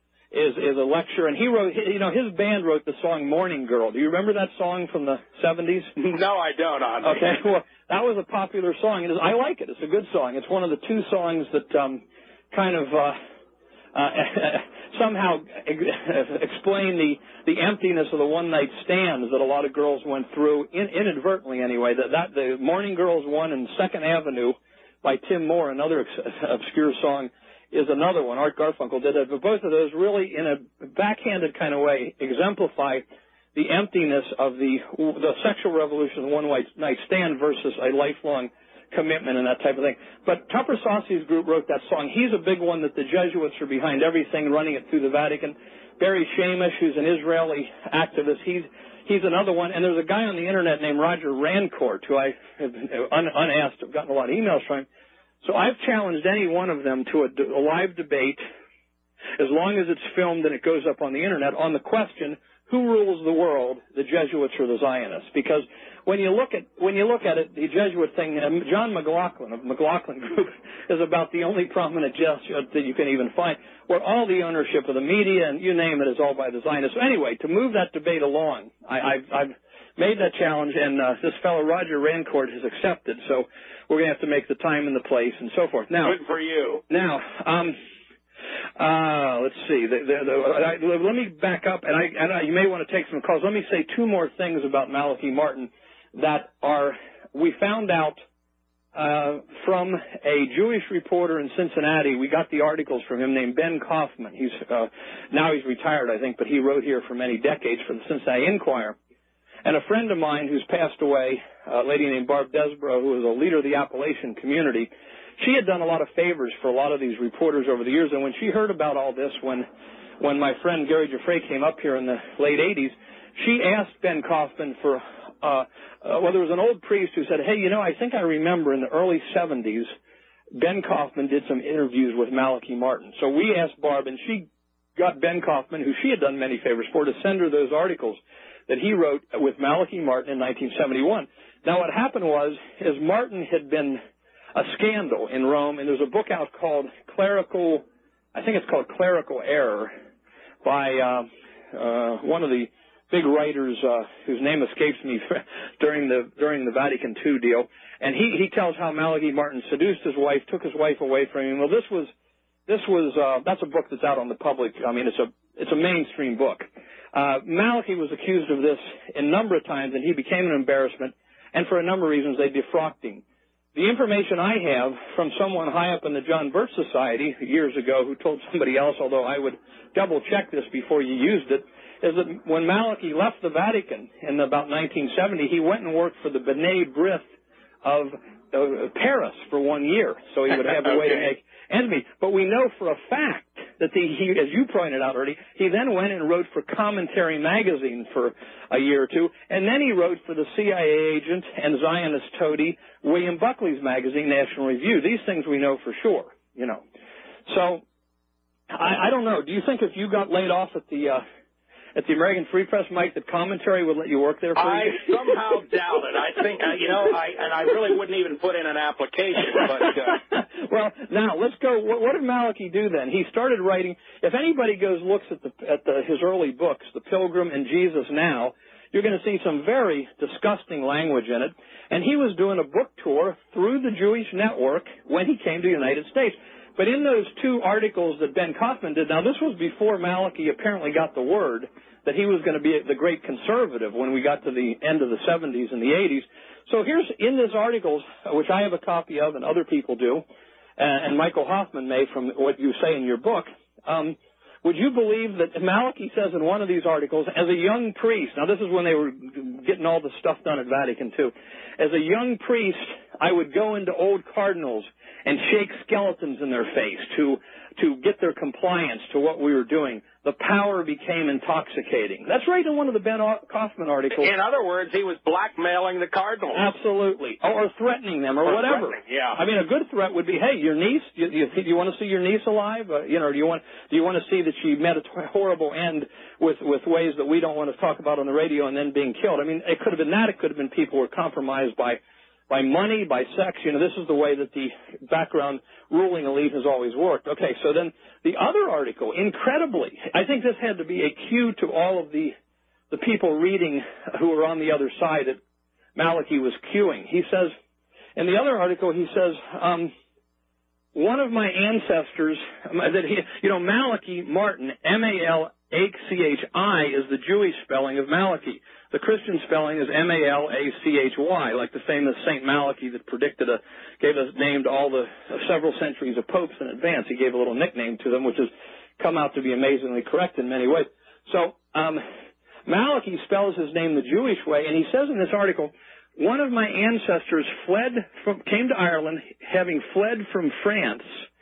is is a lecturer, and he wrote, you know, his band wrote the song Morning Girl. Do you remember that song from the seventies? No, I don't, Andre. Okay, well, that was a popular song, and I like it. It's a good song. It's one of the two songs that um, kind of... Uh, Uh, somehow explain the, the emptiness of the one-night stands that a lot of girls went through, in, inadvertently anyway. That, that the Morning Girls one and Second Avenue by Tim Moore, another obscure song, is another one. Art Garfunkel did it. But both of those really, in a backhanded kind of way, exemplify the emptiness of the, the sexual revolution, the one-night stand versus a lifelong commitment and that type of thing. But Tupper Saucy's group wrote that song. He's a big one that the Jesuits are behind everything, running it through the Vatican. Barry Shamish, who's an Israeli activist, he's he's another one. And there's a guy on the internet named Roger Rancourt, who I have un, unasked, have gotten a lot of emails from him. So I've challenged any one of them to a, a live debate, as long as it's filmed and it goes up on the internet, on the question, who rules the world, the Jesuits or the Zionists? Because when you look at when you look at it, the Jesuit thing, um, John McLaughlin of McLaughlin Group is about the only prominent Jesuit that you can even find, where all the ownership of the media and you name it is all by the Zionists. So anyway, to move that debate along, I, I've, I've made that challenge, and uh, this fellow Roger Rancourt has accepted. So we're going to have to make the time and the place and so forth. Now, good for you. Now. Um, Uh, let's see. The, the, the, I, let me back up, and, I, and I, you may want to take some calls. Let me say two more things about Malachi Martin that are we found out uh, from a Jewish reporter in Cincinnati. We got the articles from him named Ben Kaufman. He's uh, now he's retired, I think, but he wrote here for many decades for the Cincinnati Enquirer. And a friend of mine who's passed away, a lady named Barb Desborough, who was a leader of the Appalachian community. She had done a lot of favors for a lot of these reporters over the years, and when she heard about all this, when when my friend Gary Giuffre came up here in the late eighties, she asked Ben Kaufman for, uh, uh, well, there was an old priest who said, hey, you know, I think I remember in the early seventies, Ben Kaufman did some interviews with Malachi Martin. So we asked Barb, and she got Ben Kaufman, who she had done many favors for, to send her those articles that he wrote with Malachi Martin in nineteen seventy-one. Now, what happened was, is Martin had been a scandal in Rome, and there's a book out called Clerical, I think it's called Clerical Error, by uh, uh, one of the big writers uh, whose name escapes me during the during the Vatican two deal. And he, he tells how Malachi Martin seduced his wife, took his wife away from him. Well, this was this was uh, that's a book that's out on the public. I mean, it's a it's a mainstream book. Uh, Malachi was accused of this a number of times, and he became an embarrassment. And for a number of reasons, they defrocked him. The information I have from someone high up in the John Birch Society years ago who told somebody else, although I would double-check this before you used it, is that when Malachi left the Vatican in about nineteen seventy, he went and worked for the B'nai B'rith of uh, Paris for one year, so he would have a way okay. to make ends meet. But we know for a fact that the, he, as you pointed out already, he then went and wrote for Commentary magazine for a year or two, and then he wrote for the C I A agent and Zionist toady William Buckley's magazine, National Review. These things we know for sure, you know. So I, I don't know. Do you think if you got laid off at the uh, at the American Free Press, Mike, that Commentary would let you work there for I you? somehow doubt it. I think, uh, you know, I and I really wouldn't even put in an application. But uh... Well, now, let's go. What, what did Malachi do then? He started writing. If anybody goes looks at the at the, his early books, The Pilgrim and Jesus Now, you're going to see some very disgusting language in it. And he was doing a book tour through the Jewish network when he came to the United States. But in those two articles that Ben Kaufman did, now this was before Malachi apparently got the word that he was going to be the great conservative when we got to the end of the seventies and the eighties. So here's in these articles, which I have a copy of and other people do, and Michael Hoffman may from what you say in your book, um, would you believe that Malachi says in one of these articles, as a young priest, now this is when they were getting all the stuff done at Vatican two, as a young priest, I would go into old cardinals and shake skeletons in their face to to get their compliance to what we were doing. The power became intoxicating. That's right in one of the Ben Kaufman articles. In other words, he was blackmailing the cardinals. Absolutely. Or threatening them or, or whatever. Yeah. I mean, a good threat would be, hey, your niece, you, you, you want to see your niece alive? Uh, you know, do you want do you want to see that she met a horrible end with, with ways that we don't want to talk about on the radio and then being killed? I mean, it could have been that. It could have been people who were compromised by by money, by sex. You know, this is the way that the background ruling elite has always worked. Okay, so then the other article, incredibly, I think this had to be a cue to all of the the people reading who were on the other side that Malachi was cueing. He says, in the other article, he says, um, one of my ancestors, that he, you know, Malachi Martin, M A L A C H I is the Jewish spelling of Malachi. The Christian spelling is M A L A C H Y, like the famous Saint Malachi that predicted a, gave a name to all the uh, several centuries of popes in advance. He gave a little nickname to them, which has come out to be amazingly correct in many ways. So um, Malachi spells his name the Jewish way, and he says in this article, one of my ancestors fled from, came to Ireland, having fled from France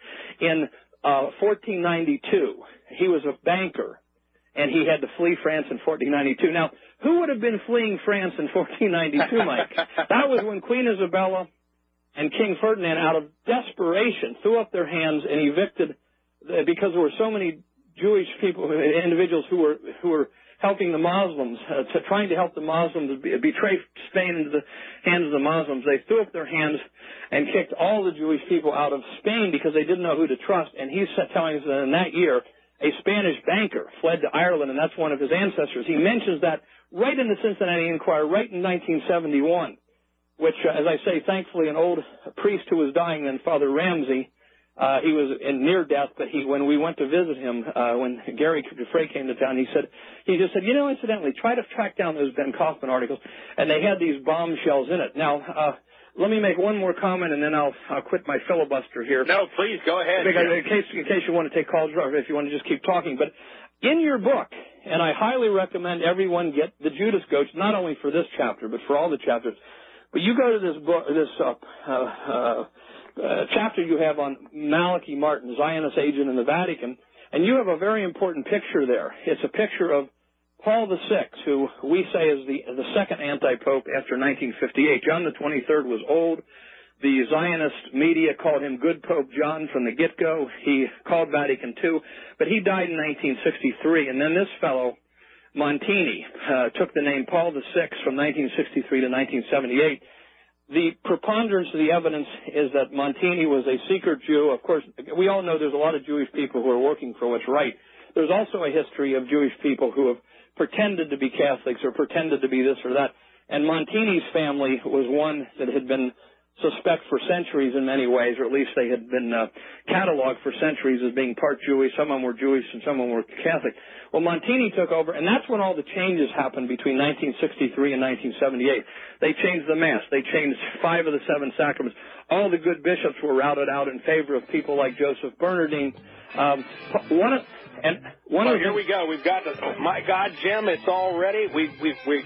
in uh, fourteen ninety-two. He was a banker, and he had to flee France in fourteen ninety-two. Now, who would have been fleeing France in fourteen ninety-two, Mike? That was when Queen Isabella and King Ferdinand, out of desperation, threw up their hands and evicted, because there were so many Jewish people, individuals who were who were helping the Muslims, uh, to trying to help the Muslims betray Spain into the hands of the Muslims. They threw up their hands and kicked all the Jewish people out of Spain because they didn't know who to trust. And he's telling us that in that year, a Spanish banker fled to Ireland, and that's one of his ancestors. He mentions that right in the Cincinnati Enquirer, right in nineteen seventy-one, which, uh, as I say, thankfully an old priest who was dying then, Father Ramsey, Uh, he was in near death, but he, when we went to visit him, uh, when Gary Dufresne came to town, he said, he just said, you know, incidentally, try to track down those Ben Kaufman articles, and they had these bombshells in it. Now, uh, let me make one more comment, and then I'll, I'll quit my filibuster here. No, please, go ahead. Because, in case, in case you want to take calls, or if you want to just keep talking, but in your book, and I highly recommend everyone get the Judas Goats, not only for this chapter, but for all the chapters, but you go to this book, this, uh, uh, uh, Uh, chapter you have on Malachi Martin, Zionist agent in the Vatican, and you have a very important picture there. It's a picture of Paul the Sixth, who we say is the, the second anti-pope after nineteen fifty-eight. John the twenty-third was old. The Zionist media called him Good Pope John from the get-go. He called Vatican two, but he died in nineteen sixty-three, and then this fellow, Montini, uh, took the name Paul the Sixth from nineteen sixty-three to nineteen seventy-eight. The preponderance of the evidence is that Montini was a secret Jew. Of course, we all know there's a lot of Jewish people who are working for what's right. There's also a history of Jewish people who have pretended to be Catholics or pretended to be this or that. And Montini's family was one that had been suspect for centuries in many ways, or at least they had been uh, cataloged for centuries as being part Jewish. Some of them were Jewish and some of them were Catholic. Well, Montini took over, and that's when all the changes happened between nineteen sixty-three and nineteen seventy-eight. They changed the Mass. They changed five of the seven sacraments. All the good bishops were routed out in favor of people like Joseph Bernardine. Um, one of, and one well, of here the, we go. We've got the, oh, my God, Jim, it's all ready. We, we, we,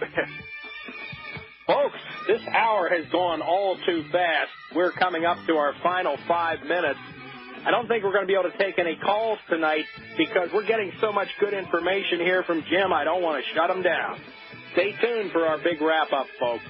folks, this hour has gone all too fast. We're coming up to our final five minutes. I don't think we're going to be able to take any calls tonight because we're getting so much good information here from Jim, I don't want to shut him down. Stay tuned for our big wrap-up, folks.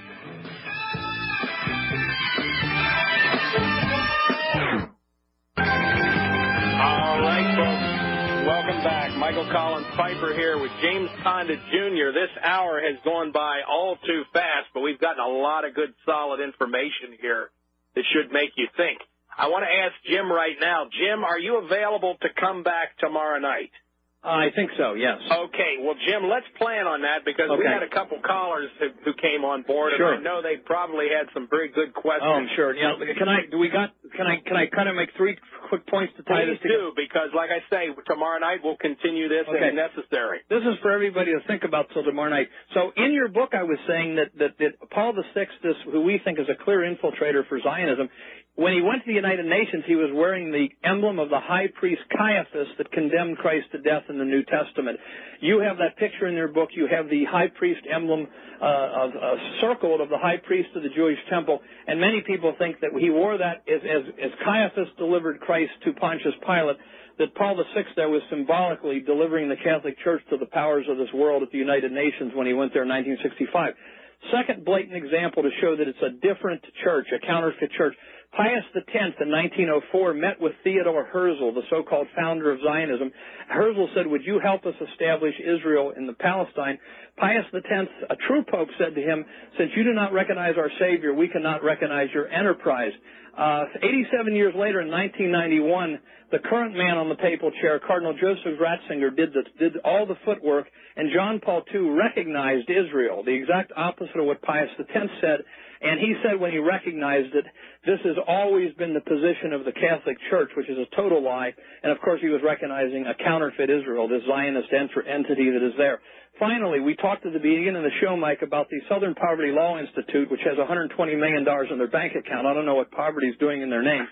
All right, folks. Welcome back. Michael Collins Piper here with James Conda Junior This hour has gone by all too fast, but we've gotten a lot of good, solid information here that should make you think. I want to ask Jim right now. Jim, are you available to come back tomorrow night? I think so, yes. Okay, well, Jim, let's plan on that because okay. we had a couple callers who, who came on board, sure. and I know they probably had some very good questions. Oh, sure. Yeah. Can I? Do we got? Can I? Can I kind of make three quick points to tie Please this together? do, because, like I say, tomorrow night we'll continue this okay. if necessary. This is for everybody to think about till tomorrow night. So, in your book, I was saying that that, that Paul the Sixth, this who we think is a clear infiltrator for Zionism, when he went to the United Nations, he was wearing the emblem of the high priest Caiaphas that condemned Christ to death in the New Testament. You have that picture in your book. You have the high priest emblem uh, of, uh, circled of the high priest of the Jewish temple, and many people think that he wore that as, as, as Caiaphas delivered Christ to Pontius Pilate, that Paul the Sixth there was symbolically delivering the Catholic Church to the powers of this world at the United Nations when he went there in nineteen sixty-five. Second blatant example to show that it's a different church, a counterfeit church. Pius the Tenth in nineteen oh four met with Theodore Herzl, the so-called founder of Zionism. Herzl said, would you help us establish Israel in the Palestine? Pius the Tenth, a true pope, said to him, since you do not recognize our Savior, we cannot recognize your enterprise. Uh, eighty-seven years later, in nineteen ninety-one, the current man on the papal chair, Cardinal Joseph Ratzinger, did, the, did all the footwork, and John Paul the Second recognized Israel, the exact opposite of what Pius the Tenth said. And he said when he recognized it, this has always been the position of the Catholic Church, which is a total lie. And, of course, he was recognizing a counterfeit Israel, this Zionist ent- entity that is there. Finally, we talked at the beginning of the show, Mike, about the Southern Poverty Law Institute, which has one hundred twenty million dollars in their bank account. I don't know what poverty is doing in their name.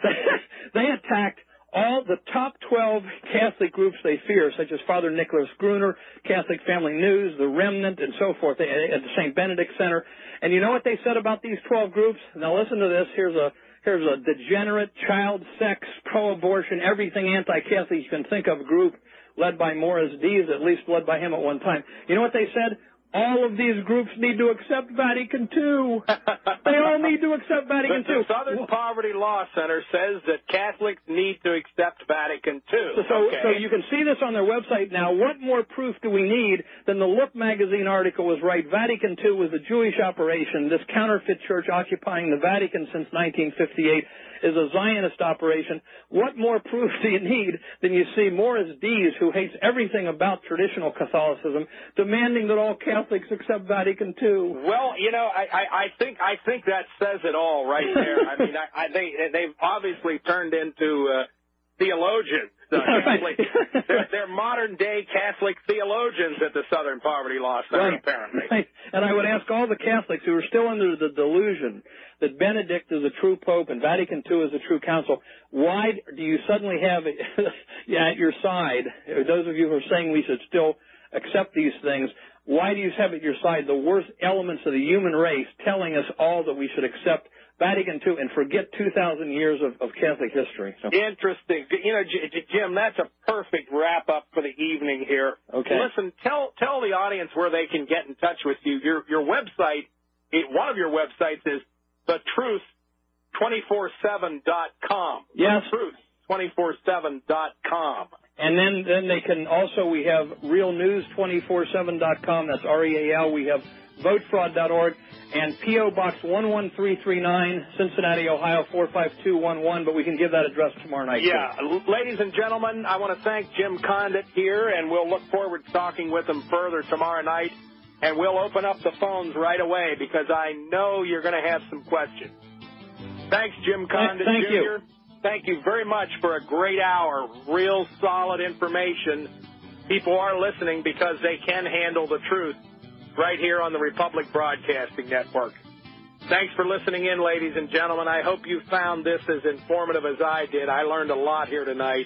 They attacked all the top twelve Catholic groups they fear, such as Father Nicholas Gruner, Catholic Family News, the Remnant, and so forth, at the Saint Benedict Center. And you know what they said about these twelve groups? Now listen to this. Here's a here's a degenerate, child sex, pro-abortion, everything anti-Catholic you can think of group led by Morris Dees, at least led by him at one time. You know what they said? All of these groups need to accept Vatican two. They all need to accept Vatican two. The Southern Poverty Law Center says that Catholics need to accept Vatican two. So, okay. so you can see this on their website now. What more proof do we need than the Look magazine article was right? Vatican two was a Jewish operation. This counterfeit church occupying the Vatican since nineteen fifty-eight is a Zionist operation. What more proof do you need than you see Morris Dees, who hates everything about traditional Catholicism, demanding that all Catholics accept Vatican two? Well, you know, I, I, I think I think that says it all right there. I mean, I, I, they they've obviously turned into uh, theologians. Uh, Catholic, they're, they're modern-day Catholic theologians at the Southern Poverty Law Center, right. apparently. Right. And I would ask all the Catholics who are still under the delusion that Benedict is a true pope and Vatican two is a true council, why do you suddenly have yeah, at your side, those of you who are saying we should still accept these things, why do you have at your side the worst elements of the human race telling us all that we should accept Vatican two and forget two thousand years of, of Catholic history? So. Interesting. You know, Jim, that's a perfect wrap-up for the evening here. Okay. Listen, tell tell the audience where they can get in touch with you. Your your website, one of your websites is the truth two four seven dot com. Yes. the truth two four seven dot com. And then, then they can also, we have real news two four seven dot com, that's R E A L. We have vote fraud dot org and P O Box one one three three nine, Cincinnati, Ohio four five two one one, but we can give that address tomorrow night. Yeah. Too. Ladies and gentlemen, I want to thank Jim Condit here, and we'll look forward to talking with him further tomorrow night. And we'll open up the phones right away because I know you're going to have some questions. Thanks, Jim Condit Thank Junior you. Thank you very much for a great hour. Real solid information. People are listening because they can handle the truth right here on the Republic Broadcasting Network. Thanks for listening in, ladies and gentlemen. I hope you found this as informative as I did. I learned a lot here tonight.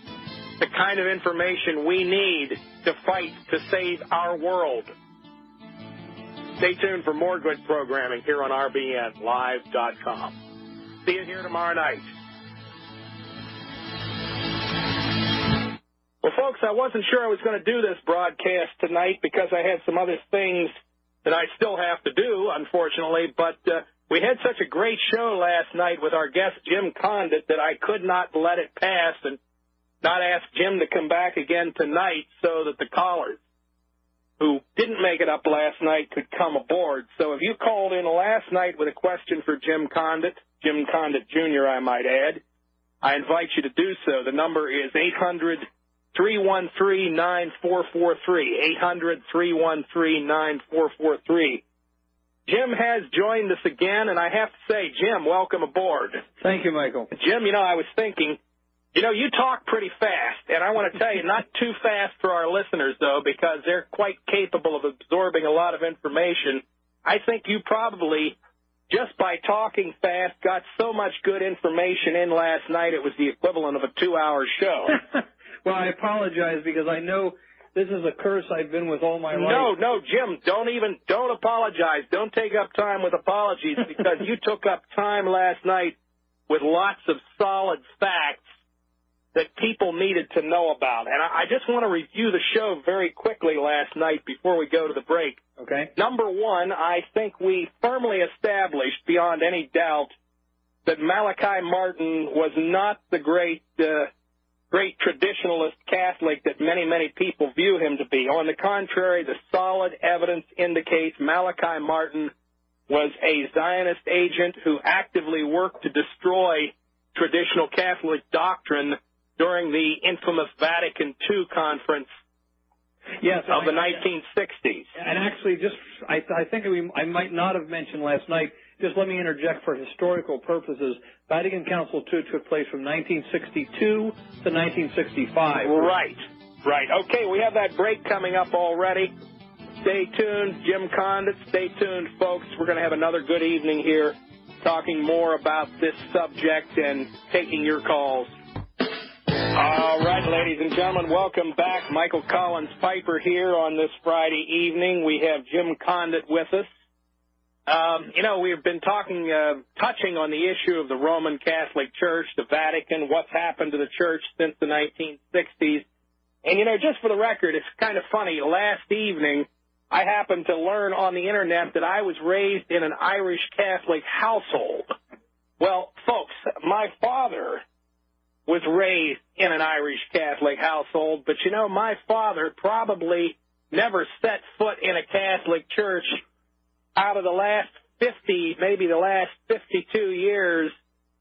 The kind of information we need to fight to save our world. Stay tuned for more good programming here on R B N live dot com. See you here tomorrow night. Well, folks, I wasn't sure I was going to do this broadcast tonight because I had some other things that I still have to do, unfortunately, but uh, we had such a great show last night with our guest, Jim Condit, that I could not let it pass and not ask Jim to come back again tonight so that the callers who didn't make it up last night could come aboard. So if you called in last night with a question for Jim Condit, Jim Condit Junior, I might add, I invite you to do so. The number is eight hundred, three one three, nine four four three, eight hundred, three one three, nine four four three. Jim has joined us again, and I have to say, Jim, welcome aboard. Thank you, Michael. Jim, you know, I was thinking, you know, you talk pretty fast, and I want to tell you, not too fast for our listeners, though, because they're quite capable of absorbing a lot of information. I think you probably, just by talking fast, got so much good information in last night, it was the equivalent of a two-hour show. Well, I apologize because I know this is a curse I've been with all my life. No, no, Jim, don't even, don't apologize. Don't take up time with apologies because you took up time last night with lots of solid facts that people needed to know about. And I, I just want to review the show very quickly last night before we go to the break. Okay. Number one, I think we firmly established beyond any doubt that Malachi Martin was not the great uh, great traditionalist Catholic that many, many people view him to be. On the contrary, the solid evidence indicates Malachi Martin was a Zionist agent who actively worked to destroy traditional Catholic doctrine during the infamous Vatican two conference yes, of I, the nineteen sixties. And actually, just I, I think we, I might not have mentioned last night, just let me interject for historical purposes. Vatican Council two took place from nineteen sixty-two to nineteen sixty-five. Right, right. Okay, we have that break coming up already. Stay tuned, Jim Condit. Stay tuned, folks. We're going to have another good evening here talking more about this subject and taking your calls. All right, ladies and gentlemen, welcome back. Michael Collins Piper here on this Friday evening. We have Jim Condit with us. Um, you know, we've been talking, uh, touching on the issue of the Roman Catholic Church, the Vatican, what's happened to the church since the nineteen sixties. And, you know, just for the record, it's kind of funny. Last evening, I happened to learn on the Internet that I was raised in an Irish Catholic household. Well, folks, my father was raised in an Irish Catholic household, but, you know, my father probably never set foot in a Catholic church out of the last fifty, maybe the last fifty-two years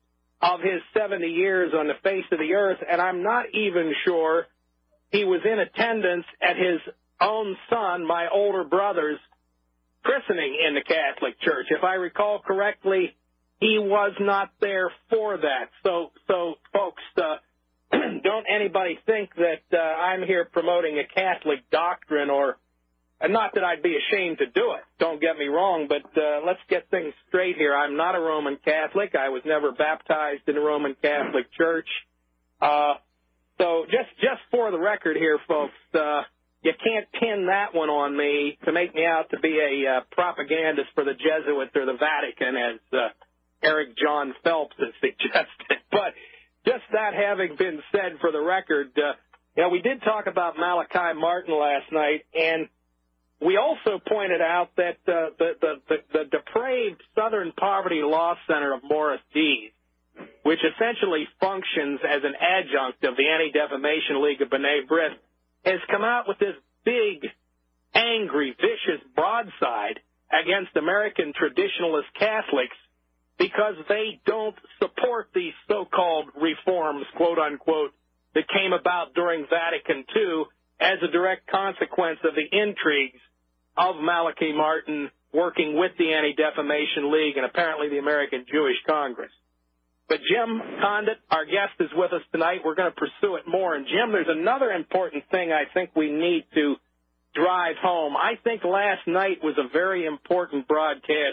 of his seventy years on the face of the earth, and I'm not even sure he was in attendance at his own son, my older brother's, christening in the Catholic Church. If I recall correctly, he was not there for that. So, so folks, uh, don't anybody think that uh, I'm here promoting a Catholic doctrine, or and not that I'd be ashamed to do it. Don't get me wrong, but uh, let's get things straight here. I'm not a Roman Catholic. I was never baptized in the Roman Catholic Church. Uh, so just just for the record here, folks, uh, you can't pin that one on me to make me out to be a uh, propagandist for the Jesuits or the Vatican, as uh, Eric John Phelps has suggested. But just that having been said for the record, uh, you know, we did talk about Malachi Martin last night, and we also pointed out that uh, the, the, the, the depraved Southern Poverty Law Center of Morris Dees, which essentially functions as an adjunct of the Anti-Defamation League of B'nai B'rith, has come out with this big, angry, vicious broadside against American traditionalist Catholics because they don't support these so-called reforms, quote-unquote, that came about during Vatican two as a direct consequence of the intrigues of Malachi Martin working with the Anti-Defamation League and apparently the American Jewish Congress. But Jim Condit, our guest, is with us tonight. We're going to pursue it more. And, Jim, there's another important thing I think we need to drive home. I think last night was a very important broadcast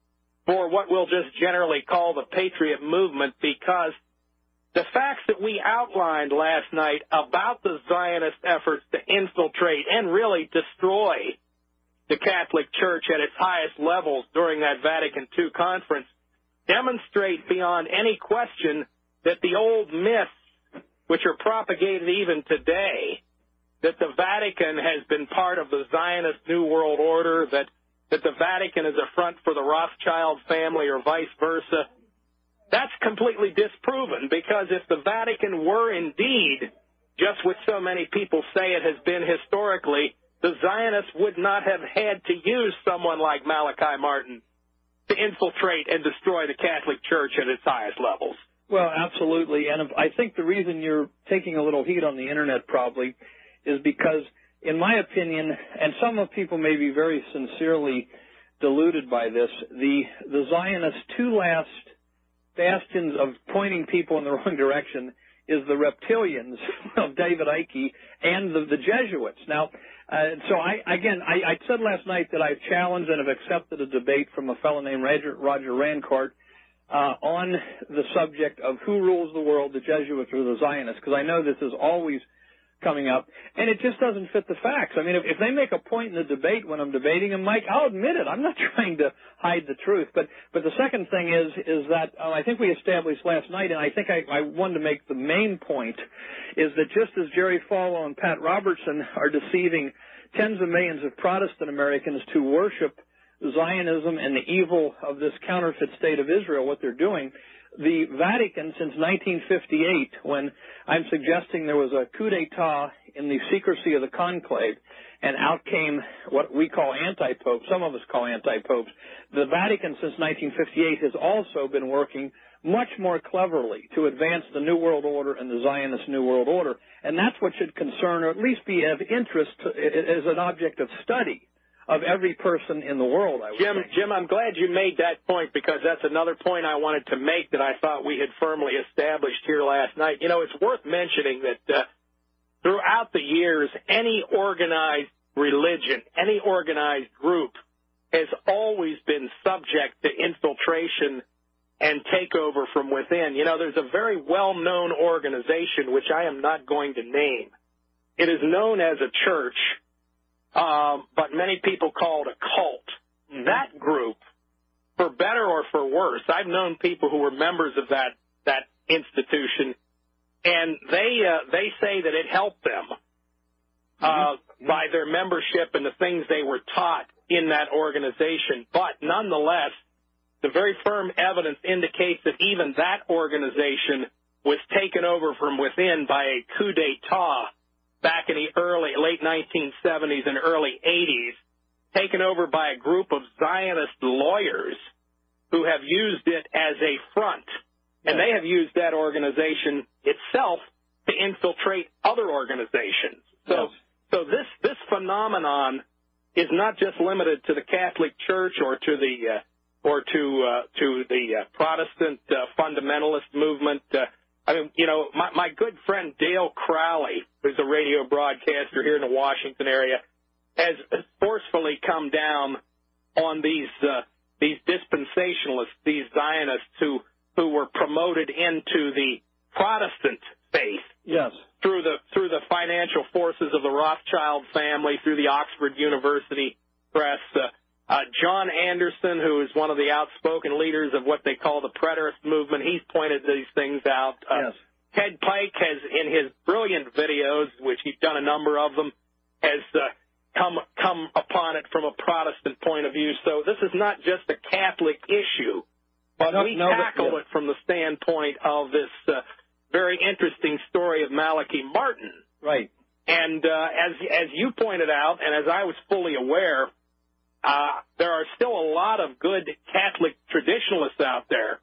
for what we'll just generally call the Patriot movement, because the facts that we outlined last night about the Zionist efforts to infiltrate and really destroy the Catholic Church at its highest levels during that Vatican two conference demonstrate beyond any question that the old myths, which are propagated even today, that the Vatican has been part of the Zionist New World Order, that, that the Vatican is a front for the Rothschild family or vice versa, that's completely disproven, because if the Vatican were indeed just what so many people say it has been historically, the Zionists would not have had to use someone like Malachi Martin to infiltrate and destroy the Catholic Church at its highest levels. Well, absolutely. And I think the reason you're taking a little heat on the Internet probably is because, in my opinion, and some of people may be very sincerely deluded by this, the, the Zionists' two last bastions of pointing people in the wrong direction is the reptilians of David Icke and the, the Jesuits. Now, uh, so I, again, I, I said last night that I've challenged and have accepted a debate from a fellow named Roger, Roger Rancourt uh, on the subject of who rules the world, the Jesuits or the Zionists, because I know this is always coming up, and it just doesn't fit the facts. I mean, if, if they make a point in the debate when I'm debating them, Mike, I'll admit it. I'm not trying to hide the truth. But but the second thing is is that uh, I think we established last night, and I think I, I wanted to make the main point, is that just as Jerry Falwell and Pat Robertson are deceiving tens of millions of Protestant Americans to worship Zionism and the evil of this counterfeit state of Israel, what they're doing, the Vatican, since nineteen fifty-eight, when I'm suggesting there was a coup d'etat in the secrecy of the conclave, and out came what we call anti-popes, some of us call anti-popes, the Vatican since nineteen fifty-eight has also been working much more cleverly to advance the New World Order and the Zionist New World Order, and that's what should concern, or at least be of interest to, as an object of study of every person in the world, I would Jim, think. Jim, I'm glad you made that point, because that's another point I wanted to make that I thought we had firmly established here last night. You know, it's worth mentioning that uh, throughout the years, any organized religion, any organized group has always been subject to infiltration and takeover from within. You know, there's a very well-known organization, which I am not going to name. It is known as a church, um, but many people call it a cult. Mm-hmm. That group, for better or for worse, I've known people who were members of that that institution, and they uh, they say that it helped them uh, mm-hmm. by their membership and the things they were taught in that organization. But nonetheless, the very firm evidence indicates that even that organization was taken over from within by a coup d'etat back in the early, late nineteen seventies and early eighties, taken over by a group of Zionist lawyers who have used it as a front. And they have used that organization itself to infiltrate other organizations. So, yes. so this, this phenomenon is not just limited to the Catholic Church or to the, uh, or to, uh, to the uh, Protestant uh, fundamentalist movement. Uh, I mean, you know, my, my good friend Dale Crowley, who's a radio broadcaster here in the Washington area, has forcefully come down on these uh, these dispensationalists, these Zionists who who were promoted into the Protestant faith. Yes. Through the through the financial forces of the Rothschild family, through the Oxford University Press. Uh, uh, John Anderson, who is one of the outspoken leaders of what they call the preterist movement, he's pointed these things out. Uh, yes. Ted Pike has, in his brilliant videos, which he's done a number of them, has uh, come come upon it from a Protestant point of view. So this is not just a Catholic issue, but no, we no, tackle but, yeah. it from the standpoint of this uh, very interesting story of Malachi Martin. Right. And uh, as as you pointed out, and as I was fully aware, uh, there are still a lot of good Catholic traditionalists out there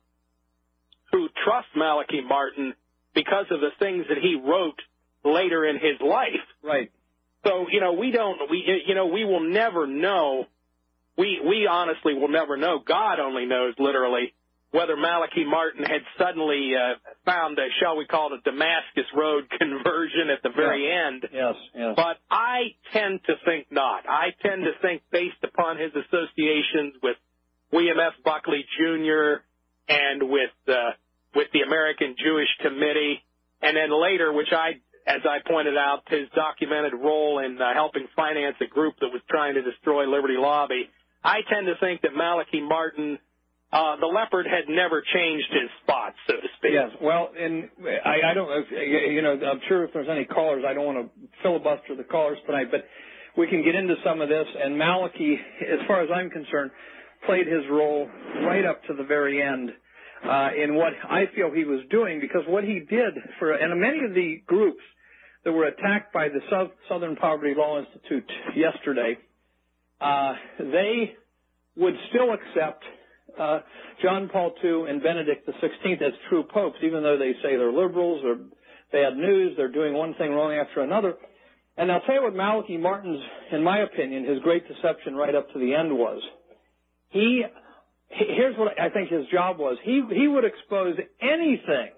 who trust Malachi Martin because of the things that he wrote later in his life. Right. So, you know, we don't, we, you know, we will never know, we, we honestly will never know, God only knows, literally, whether Malachi Martin had suddenly uh, found a, shall we call it, a Damascus Road conversion at the very yes. end. Yes, yes. But I tend to think not. I tend to think, based upon his associations with William F. Buckley Junior and with uh, with the American Jewish Committee, and then later, which I, as I pointed out, his documented role in uh, helping finance a group that was trying to destroy Liberty Lobby, I tend to think that Malachi Martin, uh, the leopard, had never changed his spots, so to speak. Yes, well, and I, I don't, you know, I'm sure if there's any callers, I don't want to filibuster the callers tonight, but we can get into some of this, and Malachi, as far as I'm concerned, played his role right up to the very end uh, in what I feel he was doing, because what he did for, and many of the groups that were attacked by the South, Southern Poverty Law Institute yesterday, uh, they would still accept uh, John Paul the Second and Benedict the sixteenth as true popes, even though they say they're liberals or bad news, they're doing one thing wrong after another. And I'll tell you what Malachi Martin's, in my opinion, his great deception right up to the end was. He, here's what I think his job was. He, he would expose anything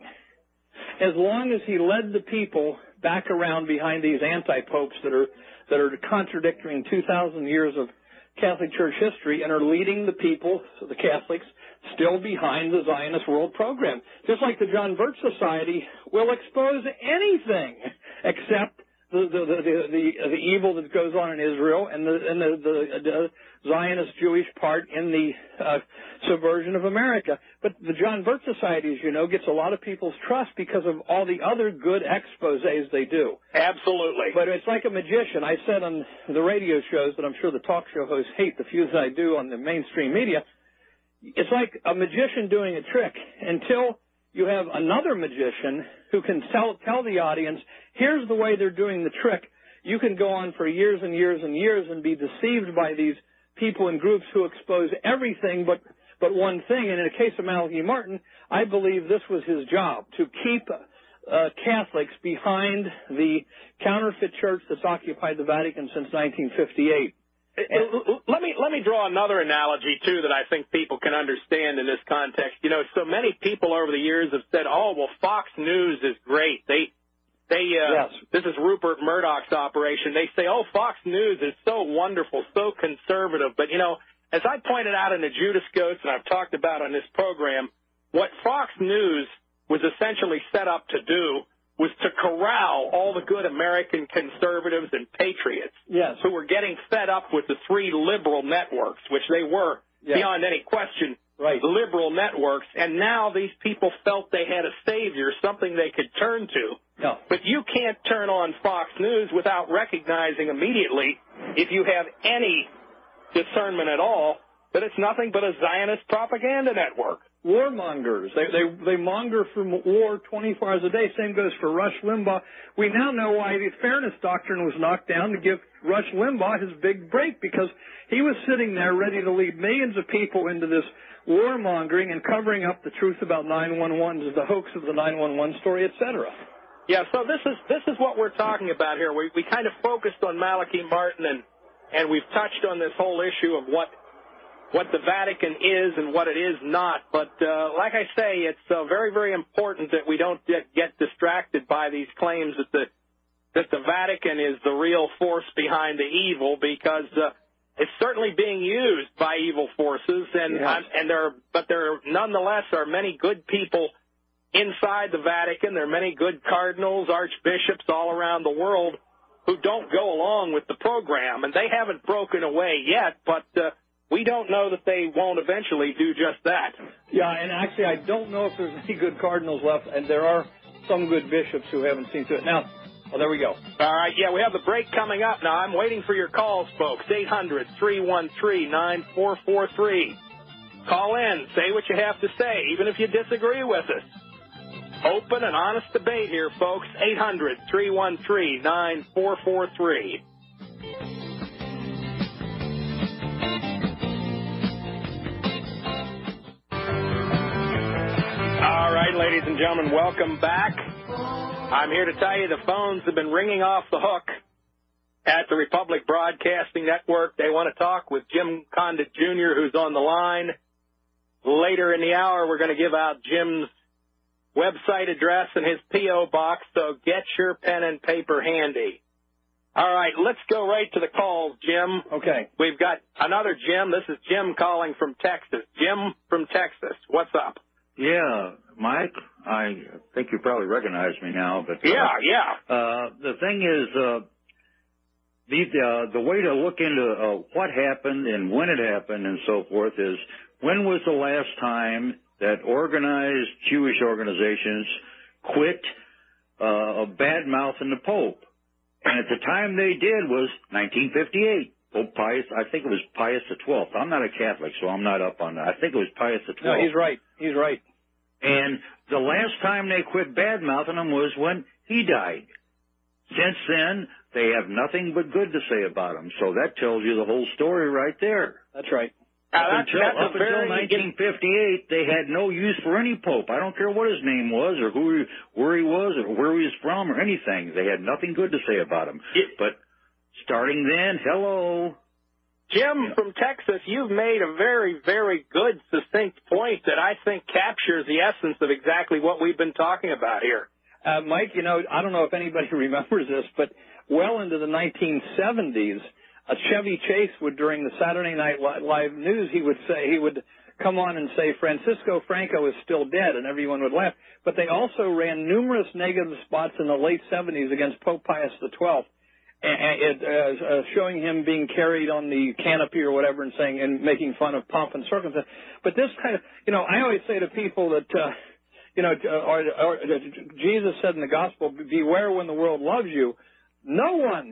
as long as he led the people back around behind these anti-popes that are, that are contradicting two thousand years of Catholic Church history and are leading the people, the Catholics, still behind the Zionist World Program. Just like the John Birch Society will expose anything except the the the, the, the evil that goes on in Israel and the and the, the, the Zionist Jewish part in the uh, subversion of America. But the John Birch Society, as you know, gets a lot of people's trust because of all the other good exposés they do. Absolutely. But it's like a magician. I said on the radio shows that I'm sure the talk show hosts hate, the few that I do on the mainstream media, it's like a magician doing a trick until you have another magician who can tell, tell the audience, here's the way they're doing the trick. You can go on for years and years and years and be deceived by these people in groups who expose everything but, but one thing. And in the case of Malachi Martin, I believe this was his job, to keep uh, Catholics behind the counterfeit church that's occupied the Vatican since nineteen fifty-eight. And me let me draw another analogy, too, that I think people can understand in this context. You know, so many people over the years have said, oh, well, Fox News is great. They, they, uh, yes. This is Rupert Murdoch's operation. They say, oh, Fox News is so wonderful, so conservative. But, you know, as I pointed out in the Judas Goats and I've talked about on this program, what Fox News was essentially set up to do was to corral all the good American conservatives and patriots yes. who were getting fed up with the three liberal networks, which they were, yes. beyond any question, right. liberal networks. And now these people felt they had a savior, something they could turn to. No. But you can't turn on Fox News without recognizing immediately, if you have any discernment at all, that it's nothing but a Zionist propaganda network. Warmongers. They, they they monger for war twenty-four hours a day. Same goes for Rush Limbaugh. We now know why the fairness doctrine was knocked down to give Rush Limbaugh his big break, because he was sitting there ready to lead millions of people into this warmongering and covering up the truth about nine one one, the hoax of the nine one one story, et cetera. Yeah, so this is this is what we're talking about here. We we kind of focused on Malachi Martin, and and we've touched on this whole issue of what what the Vatican is and what it is not. But uh, like I say, it's uh, very, very important that we don't get, get distracted by these claims that the that the Vatican is the real force behind the evil, because uh, it's certainly being used by evil forces, and yes. uh, and there, are, but there nonetheless are many good people inside the Vatican. There are many good cardinals, archbishops all around the world who don't go along with the program, and they haven't broken away yet, but uh, we don't know that they won't eventually do just that. Yeah, and actually I don't know if there's any good cardinals left, and there are some good bishops who haven't seen to it. Now, oh, there we go. All right, yeah, we have the break coming up now. I'm waiting for your calls, folks. eight hundred, three one three, nine four four three. Call in. Say what you have to say, even if you disagree with us. Open and honest debate here, folks. eight hundred, three one three, nine four four three. All right, ladies and gentlemen, welcome back. I'm here to tell you the phones have been ringing off the hook at the Republic Broadcasting Network. They want to talk with Jim Condit Junior, who's on the line. Later in the hour, we're going to give out Jim's website address and his P O box, so get your pen and paper handy. All right, let's go right to the calls, Jim. Okay. We've got another Jim. This is Jim calling from Texas. Jim from Texas, what's up? Yeah, Mike, I think you probably recognize me now, but yeah, uh, yeah. Uh, the thing is, uh, the uh, the way to look into uh, what happened and when it happened and so forth is, when was the last time that organized Jewish organizations quit uh, bad-mouthing the Pope? And at the time they did was nineteen fifty-eight. Pope Pius, I think it was Pius the twelfth. I'm not a Catholic, so I'm not up on that. I think it was Pius the twelfth. No, he's right. He's right. And the last time they quit bad-mouthing him was when he died. Since then, they have nothing but good to say about him. So that tells you the whole story right there. That's right. Uh, Up that's, until, that's up until nineteen fifty-eight, they had no use for any pope. I don't care what his name was or who, he, where he was or where he was from or anything. They had nothing good to say about him. It, but starting then, hello. Jim from Texas, you've made a very, very good, succinct point that I think captures the essence of exactly what we've been talking about here. Uh, Mike, you know, I don't know if anybody remembers this, but well into the nineteen seventies, a Chevy Chase would, during the Saturday Night Live News, he would say, he would come on and say, Francisco Franco is still dead, and everyone would laugh. But they also ran numerous negative spots in the late seventies against Pope Pius the twelfth, and it, uh, uh, showing him being carried on the canopy or whatever, and saying and making fun of pomp and circumstance. But this kind of, you know, I always say to people that, uh, you know, or, or, or Jesus said in the gospel, beware when the world loves you. No one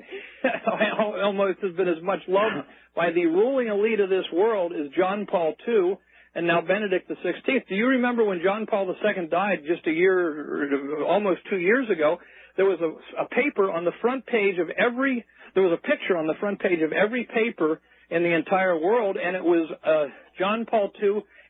almost has been as much loved by the ruling elite of this world as John Paul the Second and now Benedict the sixteenth. Do you remember when John Paul the Second died just a year, almost two years ago? There was a, a paper on the front page of every, there was a picture on the front page of every paper in the entire world, and it was uh, John Paul the Second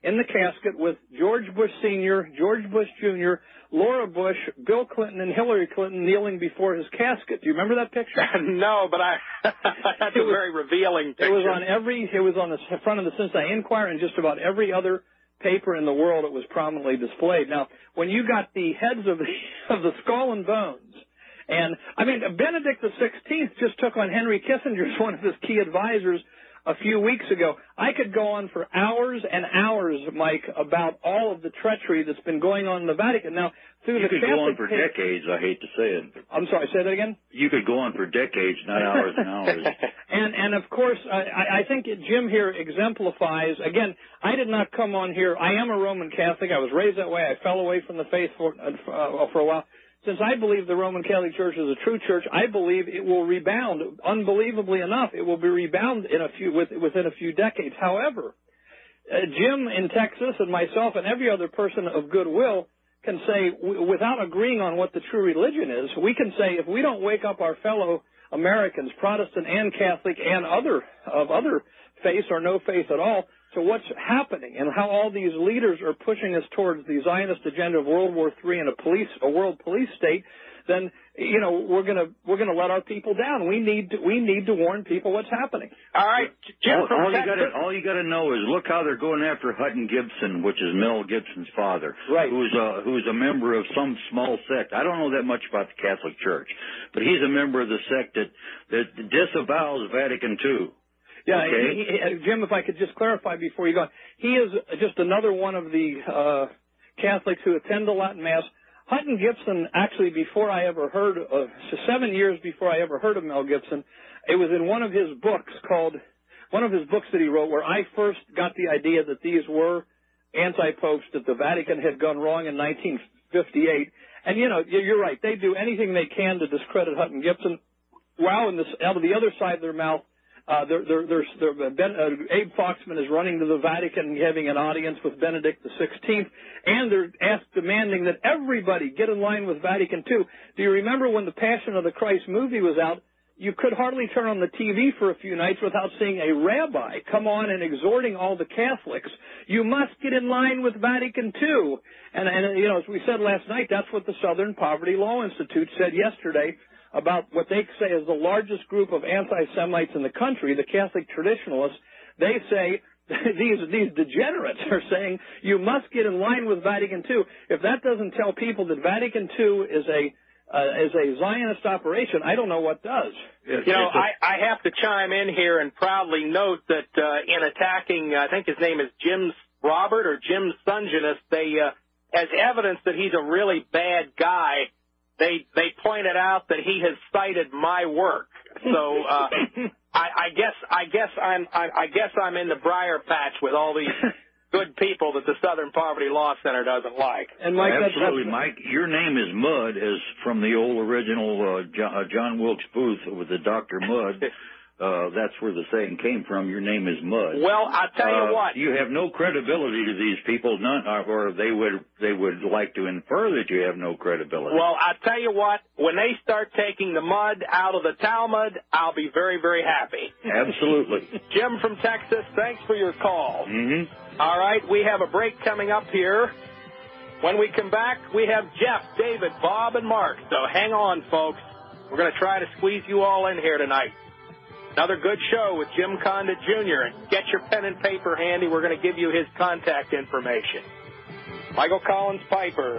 in the casket with George Bush Senior, George Bush Junior, Laura Bush, Bill Clinton, and Hillary Clinton kneeling before his casket. Do you remember that picture? No, but I that's a very revealing picture. It was on every. It was on the front of the Cincinnati Enquirer and just about every other paper in the world. It was prominently displayed. Now, when you got the heads of the of the skull and bones, and I mean Benedict the sixteenth just took on Henry Kissinger as one of his key advisors a few weeks ago. I could go on for hours and hours, Mike, about all of the treachery that's been going on in the Vatican. Now, through you the could Catholic go on for page, decades, I hate to say it. I'm sorry, say that again? You could go on for decades, not hours and hours. and, and of course, I, I think Jim here exemplifies, again, I did not come on here. I am a Roman Catholic. I was raised that way. I fell away from the faith for, uh, for a while. Since I believe the Roman Catholic Church is a true church, I believe it will rebound. Unbelievably enough, it will be rebound in a few with, within a few decades. However, uh, Jim in Texas and myself and every other person of goodwill can say, w- without agreeing on what the true religion is, we can say if we don't wake up our fellow Americans, Protestant and Catholic and other of other faiths or no faith at all, to what's happening and how all these leaders are pushing us towards the Zionist agenda of World War Three and a police, a world police state, then you know we're gonna we're gonna let our people down. We need to, we need to warn people what's happening. All right, Jim. All, all you got to all you got to know is look how they're going after Hutton Gibson, which is Mel Gibson's father, right? Who's a who's a member of some small sect. I don't know that much about the Catholic Church, but he's a member of the sect that that disavows Vatican Two. Yeah, okay. he, he, Jim, if I could just clarify before you go on, he is just another one of the uh, Catholics who attend the Latin Mass. Hutton Gibson, actually, before I ever heard of, so seven years before I ever heard of Mel Gibson, it was in one of his books called, one of his books that he wrote where I first got the idea that these were anti-popes, that the Vatican had gone wrong in nineteen fifty-eight. And, you know, you're right, they do anything they can to discredit Hutton Gibson. While in this, out of the other side of their mouth, Uh, they're, they're, they're, they're, ben, uh, Abe Foxman is running to the Vatican, having an audience with Benedict the sixteenth, and they're asked, demanding that everybody get in line with Vatican two. Do you remember when the Passion of the Christ movie was out? You could hardly turn on the T V for a few nights without seeing a rabbi come on and exhorting all the Catholics, you must get in line with Vatican two. And, and you know, as we said last night, that's what the Southern Poverty Law Institute said yesterday about what they say is the largest group of anti-Semites in the country, the Catholic traditionalists. They say, these these degenerates are saying, you must get in line with Vatican two. If that doesn't tell people that Vatican two is a uh, is a Zionist operation, I don't know what does. You know, I, I have to chime in here and proudly note that uh, in attacking, I think his name is Jim Robert or Jim Sunjanus, they, uh, as evidence that he's a really bad guy, They they pointed out that he has cited my work, so uh, I, I guess I guess I'm I, I guess I'm in the briar patch with all these good people that the Southern Poverty Law Center doesn't like. And Mike, absolutely, that's, Mike. Your name is Mud, is from the old original uh, John, uh, John Wilkes Booth with the Doctor Mud. Uh, that's where the saying came from. Your name is Mud. Well, I'll tell you uh, what. You have no credibility to these people, none, or they would they would like to infer that you have no credibility. Well, I'll tell you what. When they start taking the mud out of the Talmud, I'll be very, very happy. Absolutely. Jim from Texas, thanks for your call. Mm-hmm. All right, we have a break coming up here. When we come back, we have Jeff, David, Bob, and Mark. So hang on, folks. We're going to try to squeeze you all in here tonight. Another good show with Jim Condit Junior And get your pen and paper handy. We're going to give you his contact information. Michael Collins Piper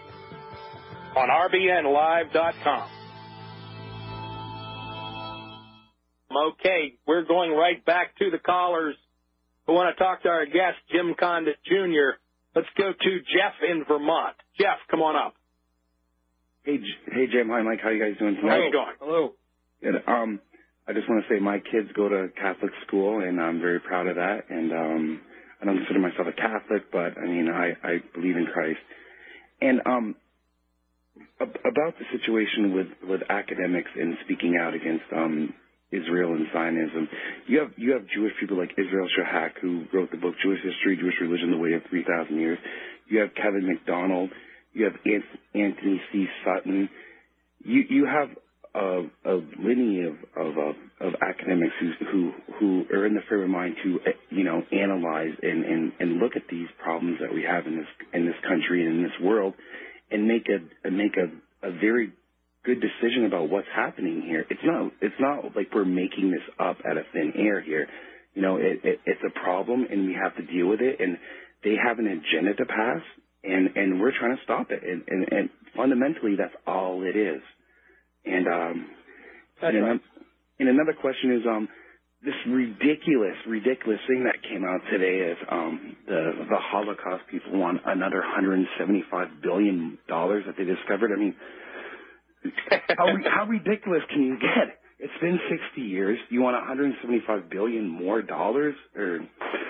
on R B N live dot com. Okay, we're going right back to the callers who want to talk to our guest, Jim Condit Junior Let's go to Jeff in Vermont. Jeff, come on up. Hey, hey, Jim. Hi, Mike. How you guys doing tonight? How you doing? Hello. Good. Um, I just want to say my kids go to Catholic school, and I'm very proud of that. And um, I don't consider myself a Catholic, but, I mean, I, I believe in Christ. And um, ab- about the situation with, with academics and speaking out against um, Israel and Zionism, you have you have Jewish people like Israel Shahak, who wrote the book Jewish History, Jewish Religion, The Way of three thousand Years. You have Kevin McDonald. You have Anthony C. Sutton. You, you have a, a litany of of, of, of academics who, who who are in the frame of mind to you know analyze and, and, and look at these problems that we have in this in this country and in this world, and make a and make a, a very good decision about what's happening here. It's not it's not like we're making this up out of thin air here. You know, it, it, it's a problem, and we have to deal with it. And they have an agenda to pass, and, and we're trying to stop it. And, and, and fundamentally, that's all it is. And um, that's and, right. and another question is um, this ridiculous, ridiculous thing that came out today is um, the the Holocaust people want another one hundred seventy-five billion dollars that they discovered. I mean, how, how ridiculous can you get? It's been sixty years. You want one hundred seventy-five billion dollars more dollars? Or,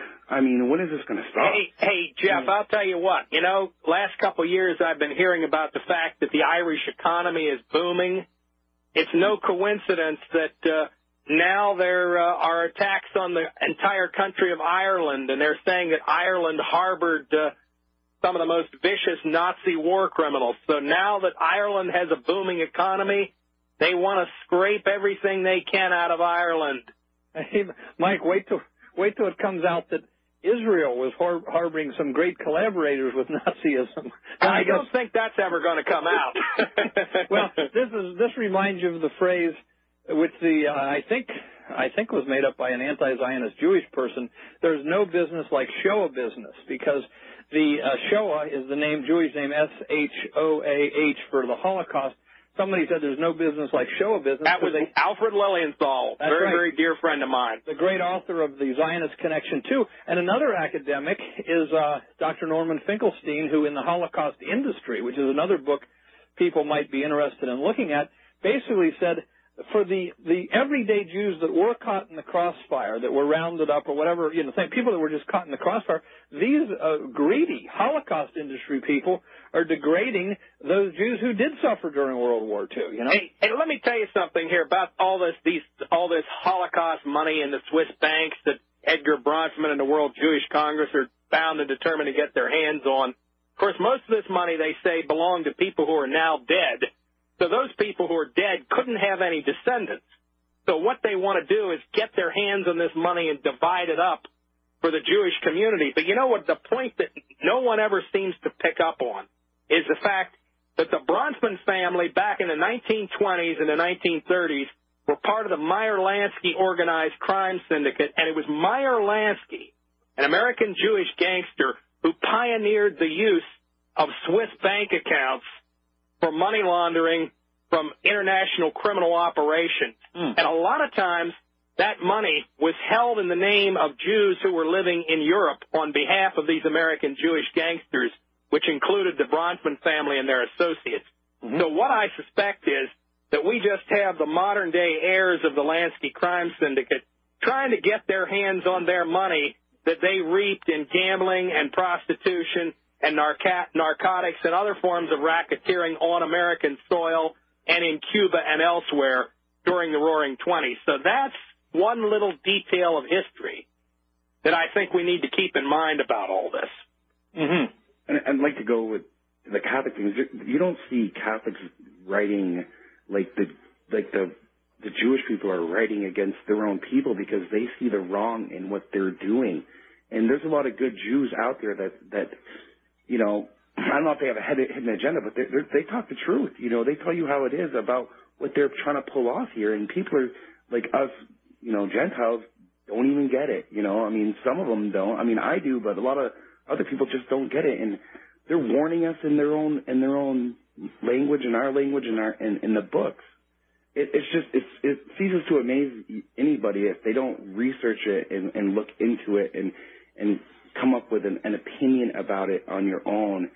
I mean, when is this going to stop? Hey, hey, Jeff, I'll tell you what. You know, last couple of years I've been hearing about the fact that the Irish economy is booming. It's no coincidence that uh, now there uh, are attacks on the entire country of Ireland, and they're saying that Ireland harbored uh, some of the most vicious Nazi war criminals. So now that Ireland has a booming economy, they want to scrape everything they can out of Ireland. Hey, Mike, wait till wait till it comes out that Israel was har- harboring some great collaborators with Nazism. I don't think that's ever going to come out. Well, this is this reminds you of the phrase, which the uh, I think I think was made up by an anti-Zionist Jewish person. There's no business like Shoah business, because the uh, Shoah is the name Jewish name S H O A H for the Holocaust. Somebody said there's no business like Shoah business. That was they, Alfred Lilienthal, very, right. very dear friend of mine. The great author of the Zionist Connection, too. And another academic is uh, Doctor Norman Finkelstein, who in the Holocaust Industry, which is another book people might be interested in looking at, basically said for the, the everyday Jews that were caught in the crossfire, that were rounded up or whatever, you know, people that were just caught in the crossfire, these uh, greedy Holocaust industry people are degrading those Jews who did suffer during World War Two. You know. Hey, hey, let me tell you something here about all this these all this Holocaust money in the Swiss banks that Edgar Bronfman and the World Jewish Congress are bound and determined to get their hands on. Of course, most of this money, they say, belonged to people who are now dead. So those people who are dead couldn't have any descendants. So what they want to do is get their hands on this money and divide it up for the Jewish community. But you know what? The point that no one ever seems to pick up on is the fact that the Bronfman family back in the nineteen twenties and the nineteen thirties were part of the Meyer-Lansky organized crime syndicate, and it was Meyer-Lansky, an American Jewish gangster, who pioneered the use of Swiss bank accounts for money laundering from international criminal operations. Mm. And a lot of times that money was held in the name of Jews who were living in Europe on behalf of these American Jewish gangsters, which included the Bronfman family and their associates. Mm-hmm. So what I suspect is that we just have the modern-day heirs of the Lansky crime syndicate trying to get their hands on their money that they reaped in gambling and prostitution and narco- narcotics and other forms of racketeering on American soil and in Cuba and elsewhere during the Roaring Twenties. So that's one little detail of history that I think we need to keep in mind about all this. Mm-hmm. And I'd like to go with the Catholic things. You don't see Catholics writing like the like the the Jewish people are writing against their own people because they see the wrong in what they're doing. And there's a lot of good Jews out there that that you know, I don't know if they have a hidden agenda, but they they talk the truth. You know, they tell you how it is about what they're trying to pull off here. And people are like us, you know, Gentiles don't even get it. You know, I mean, some of them don't. I mean, I do, but a lot of other people just don't get it. And they're warning us in their own in their own language and our language and our in, in the books. It, it's just it's, it ceases to amaze anybody if they don't research it and, and look into it and and come up with an, an opinion about it on your own.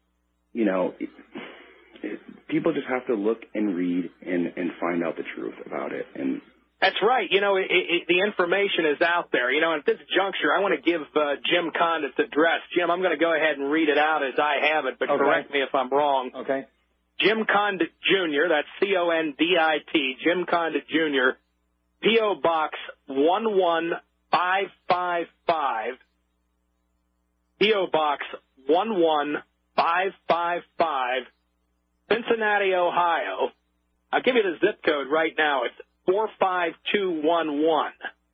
You know, it, it, people just have to look and read and, and find out the truth about it. And that's right. You know, it, it, the information is out there. You know, at this juncture, I want to give uh, Jim Condit's address. Jim, I'm going to go ahead and read it out as I have it, but okay. Correct me if I'm wrong. Okay. Jim Condit Junior, that's C O N D I T, Jim Condit Junior, P O Box one one five five five, P O Box one one five five five, Cincinnati, Ohio. I'll give you the zip code right now. It's four five two one one.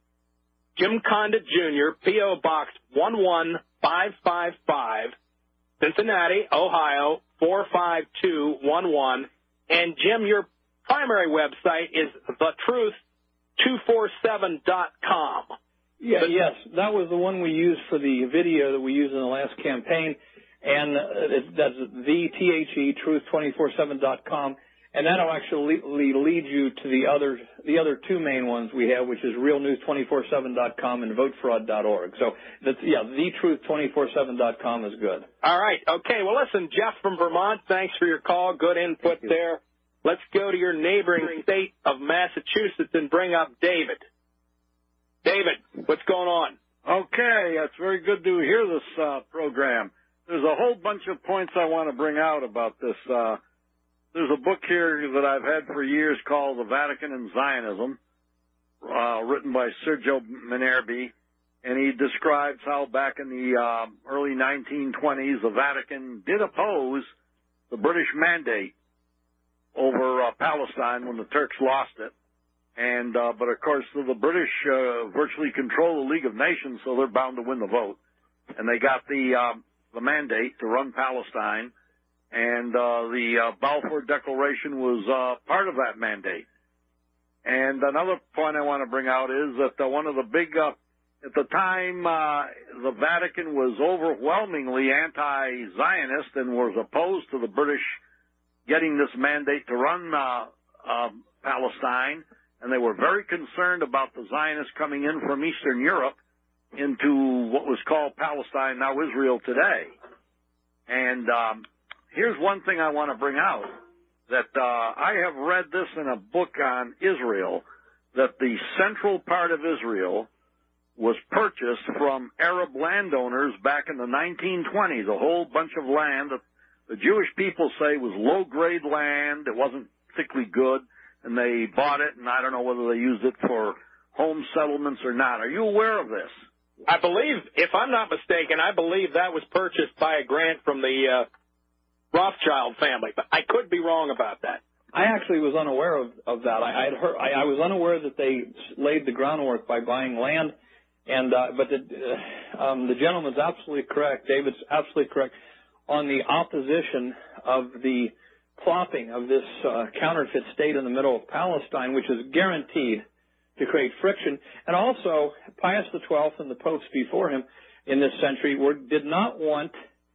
Jim Condit Junior, P O. Box one one five five five, Cincinnati, Ohio, four five two one one. And, Jim, your primary website is the truth two forty-seven dot com. Yeah, yes, that was the one we used for the video that we used in the last campaign, and uh, it, that's the T H E truth two forty-seven dot com, and that'll actually lead you to the other the other two main ones we have, which is real news two forty-seven dot com and vote fraud dot org. So that's yeah, the truth two forty-seven dot com is good. All right, okay. Well, listen, Jeff from Vermont, thanks for your call. Good input there. Let's go to your neighboring state of Massachusetts and bring up David. David, what's going on? Okay, it's very good to hear this uh, program. There's a whole bunch of points I want to bring out about this. Uh, there's a book here that I've had for years called The Vatican and Zionism, uh, written by Sergio Minerbi, and he describes how back in the uh, early nineteen twenties, the Vatican did oppose the British mandate over uh, Palestine when the Turks lost it. And, uh, but of course, the British uh, virtually control the League of Nations, so they're bound to win the vote. And they got the, uh, the mandate to run Palestine, and uh, the uh, Balfour Declaration was uh, part of that mandate. And another point I want to bring out is that uh, one of the big, uh, at the time, uh, the Vatican was overwhelmingly anti-Zionist and was opposed to the British getting this mandate to run uh, uh, Palestine. And they were very concerned about the Zionists coming in from Eastern Europe into what was called Palestine, now Israel today. And um, here's one thing I want to bring out, that uh, I have read this in a book on Israel, that the central part of Israel was purchased from Arab landowners back in the nineteen twenties, a whole bunch of land that the Jewish people say was low-grade land, it wasn't particularly good, and they bought it, and I don't know whether they used it for home settlements or not. Are you aware of this? I believe, if I'm not mistaken, I believe that was purchased by a grant from the uh, Rothschild family, but I could be wrong about that. I actually was unaware of, of that. I, I'd heard, I, I was unaware that they laid the groundwork by buying land, and uh, but the, uh, um, the gentleman's absolutely correct. David's absolutely correct on the opposition of the plopping of this uh, counterfeit state in the middle of Palestine, which is guaranteed to create friction. And also, Pius the twelfth and the popes before him in this century were, did not want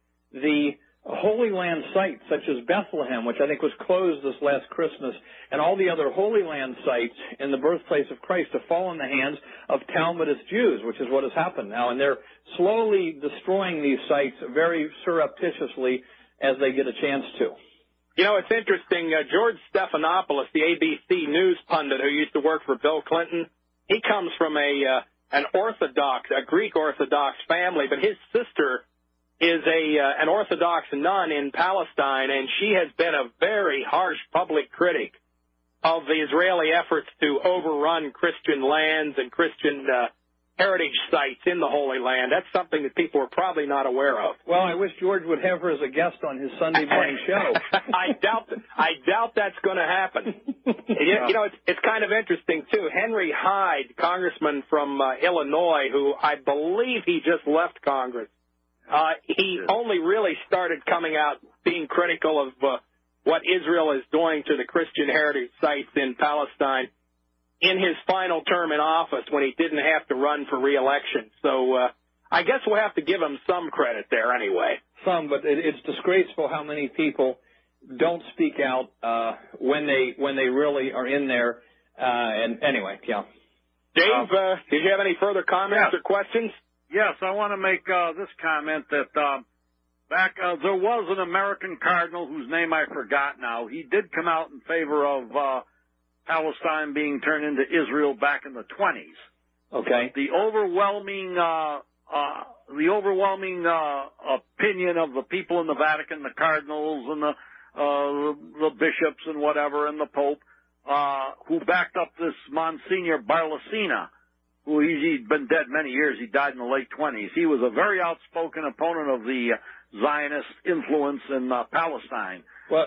the Holy Land sites, such as Bethlehem, which I think was closed this last Christmas, and all the other Holy Land sites in the birthplace of Christ to fall in the hands of Talmudist Jews, which is what has happened now. And they're slowly destroying these sites very surreptitiously as they get a chance to. You know, it's interesting. Uh, George Stephanopoulos, the A B C News pundit who used to work for Bill Clinton, he comes from a uh, an Orthodox, a Greek Orthodox family, but his sister is a uh, an Orthodox nun in Palestine, and she has been a very harsh public critic of the Israeli efforts to overrun Christian lands and Christian uh, heritage sites in the Holy Land. That's something that people are probably not aware of. Well, I wish George would have her as a guest on his Sunday morning show. I doubt that. I doubt that's going to happen. you, you know, it's it's kind of interesting too. Henry Hyde, congressman from uh, Illinois, who I believe he just left Congress. Uh, he only really started coming out being critical of uh, what Israel is doing to the Christian heritage sites in Palestine in his final term in office when he didn't have to run for re-election. So uh, I guess we'll have to give him some credit there anyway. Some, but it, it's disgraceful how many people don't speak out uh, when they when they really are in there. Uh, and anyway, yeah. Dave, uh, did you have any further comments yeah. or questions? Yes, I want to make uh, this comment that uh, back uh, there was an American cardinal whose name I forgot now. He did come out in favor of uh, Palestine being turned into Israel back in the twenties. Okay. The overwhelming, uh, uh, the overwhelming uh, opinion of the people in the Vatican, the cardinals and the uh, the bishops and whatever, and the Pope, uh, who backed up this Monsignor Barlacina, who he'd been dead many years. He died in the late twenties. He was a very outspoken opponent of the Zionist influence in uh, Palestine. Well, but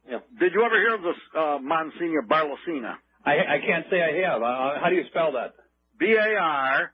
Yeah. Did you ever hear of this uh, Monsignor Barlacina? I, I can't say I have. Uh, how do you spell that? B A R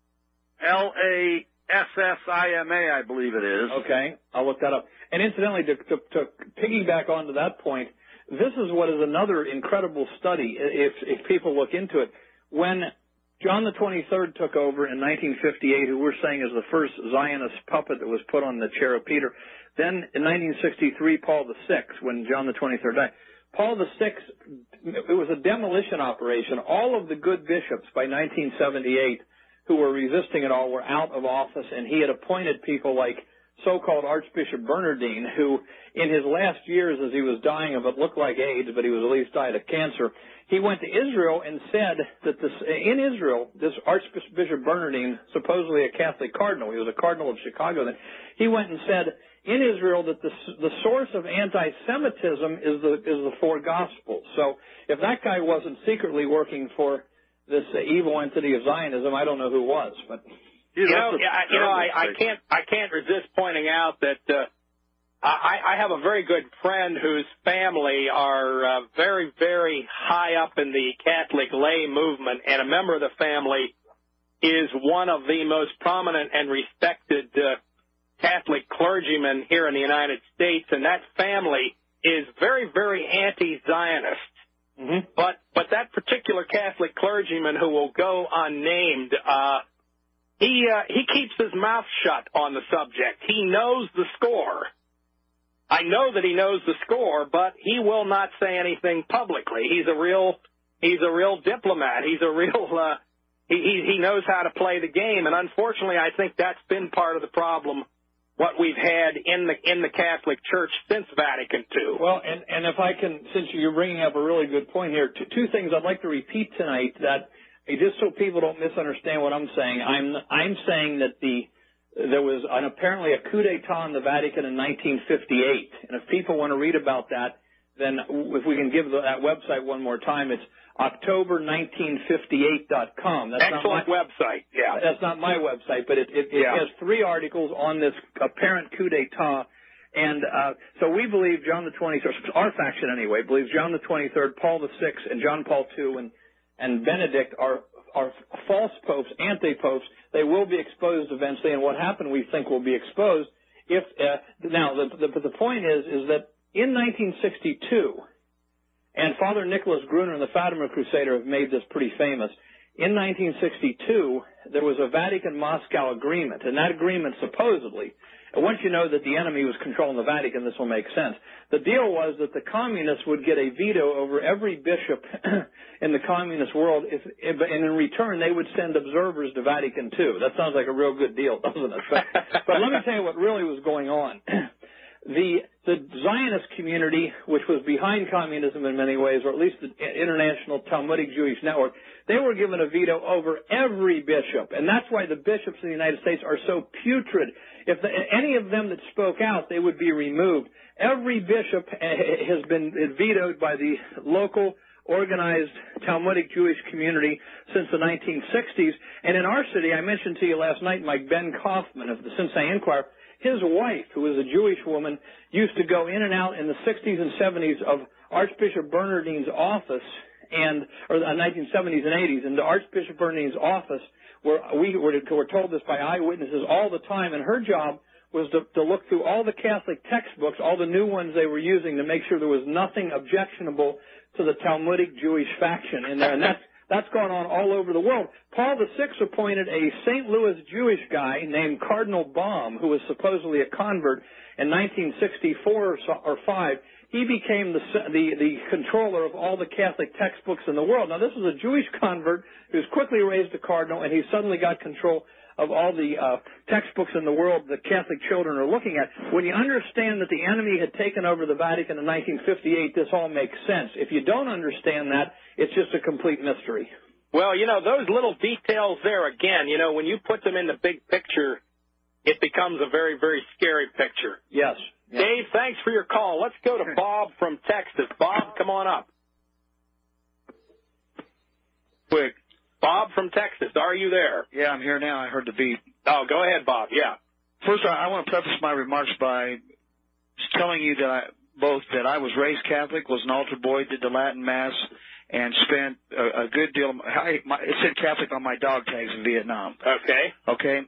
L A S S I M A, I believe it is. Okay, I'll look that up. And incidentally, to, to, to piggyback onto that point, this is what is another incredible study, if, if people look into it. When John the twenty-third took over in nineteen fifty-eight, who we're saying is the first Zionist puppet that was put on the chair of Peter, then in nineteen sixty-three, Paul the sixth, when John the twenty-third died, Paul the sixth, it was a demolition operation. All of the good bishops by nineteen seventy-eight who were resisting it all were out of office, and he had appointed people like so-called Archbishop Bernardine, who in his last years as he was dying of what looked like AIDS, but he was at least died of cancer, he went to Israel and said that this, in Israel, this Archbishop Bernardine, supposedly a Catholic cardinal, he was a cardinal of Chicago then, he went and said in Israel that the, the source of anti-Semitism is the, is the four Gospels. So if that guy wasn't secretly working for this uh, evil entity of Zionism, I don't know who was, but... You know, I, you know, I, I can't, I can't resist pointing out that uh, I, I have a very good friend whose family are uh, very, very high up in the Catholic lay movement, and a member of the family is one of the most prominent and respected uh, Catholic clergymen here in the United States, and that family is very, very anti-Zionist. Mm-hmm. But, but that particular Catholic clergyman who will go unnamed. Uh, He uh, he keeps his mouth shut on the subject. He knows the score. I know that he knows the score, but he will not say anything publicly. He's a real he's a real diplomat. He's a real uh, he he knows how to play the game. And unfortunately, I think that's been part of the problem. What we've had in the in the Catholic Church since Vatican Two. Well, and and if I can, since you're bringing up a really good point here, two, two things I'd like to repeat tonight that. Just so people don't misunderstand what I'm saying, I'm I'm saying that the there was an, apparently a coup d'état in the Vatican in nineteen fifty-eight, and if people want to read about that, then if we can give the, that website one more time, it's October nineteen fifty-eight dot com. That's Excellent not my, website. Yeah, that's not my website, but it it, it yeah. has three articles on this apparent coup d'état. And uh, so we believe John the twenty-third, our faction anyway, believes John the twenty-third, Paul the sixth, and John Paul the second, and and Benedict are, are false popes, anti-popes. They will be exposed eventually, and what happened we think will be exposed. If uh, now, the, the, the point is, is that in nineteen sixty-two, and Father Nicholas Gruner and the Fatima Crusader have made this pretty famous, in nineteen sixty-two, there was a Vatican-Moscow agreement, and that agreement supposedly, and once you know that the enemy was controlling the Vatican, this will make sense. The deal was that the communists would get a veto over every bishop in the communist world, if, if, and in return they would send observers to Vatican Two. That sounds like a real good deal, doesn't it? But, but let me tell you what really was going on. The, the Zionist community, which was behind communism in many ways, or at least the International Talmudic Jewish Network, they were given a veto over every bishop. And that's why the bishops in the United States are so putrid. If the, any of them that spoke out, they would be removed. Every bishop has been vetoed by the local organized Talmudic Jewish community since the nineteen sixties. And in our city, I mentioned to you last night, Mike Ben Kaufman of the Cincinnati Enquirer, his wife, who was a Jewish woman, used to go in and out in the sixties and seventies of Archbishop Bernardine's office, and or the nineteen seventies and eighties, and the Archbishop Bernardine's office, where we were, were told this by eyewitnesses all the time, and her job was to, to look through all the Catholic textbooks, all the new ones they were using, to make sure there was nothing objectionable to the Talmudic Jewish faction in there, and that's That's gone on all over the world. Paul the sixth appointed a Saint Louis Jewish guy named Cardinal Baum, who was supposedly a convert in nineteen sixty-four or five. He became the, the, the controller of all the Catholic textbooks in the world. Now, this was a Jewish convert who was quickly raised to cardinal, and he suddenly got control of all the uh, textbooks in the world that Catholic children are looking at. When you understand that the enemy had taken over the Vatican in nineteen fifty-eight, this all makes sense. If you don't understand that, it's just a complete mystery. Well, you know, those little details there, again, you know, when you put them in the big picture, it becomes a very, very scary picture. Yes. yes. Dave, thanks for your call. Let's go to Bob from Texas. Bob, come on up. Quick. Bob from Texas, are you there? Yeah, I'm here now. I heard the beat. Oh, go ahead, Bob. Yeah. First, I want to preface my remarks by telling you that I, both that I was raised Catholic, was an altar boy, did the Latin Mass, and spent a, a good deal. Of, I, my, it said Catholic on my dog tags in Vietnam. Okay. Okay.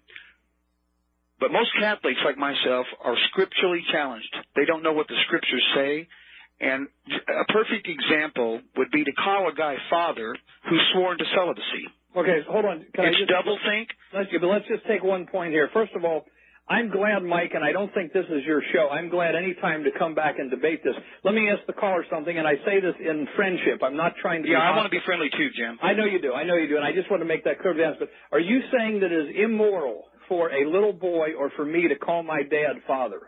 But most Catholics, like myself, are scripturally challenged. They don't know what the scriptures say. And a perfect example would be to call a guy father who's sworn to celibacy. Okay, hold on. Can it's I just, double think. Let's, but let's just take one point here. First of all, I'm glad, Mike, and I don't think this is your show. I'm glad any time to come back and debate this. Let me ask the caller something, and I say this in friendship. I'm not trying to Yeah, be I want to be friendly too, Jim. I know you do. I know you do, and I just want to make that clear to the answer. But are you saying that it is immoral for a little boy or for me to call my dad father?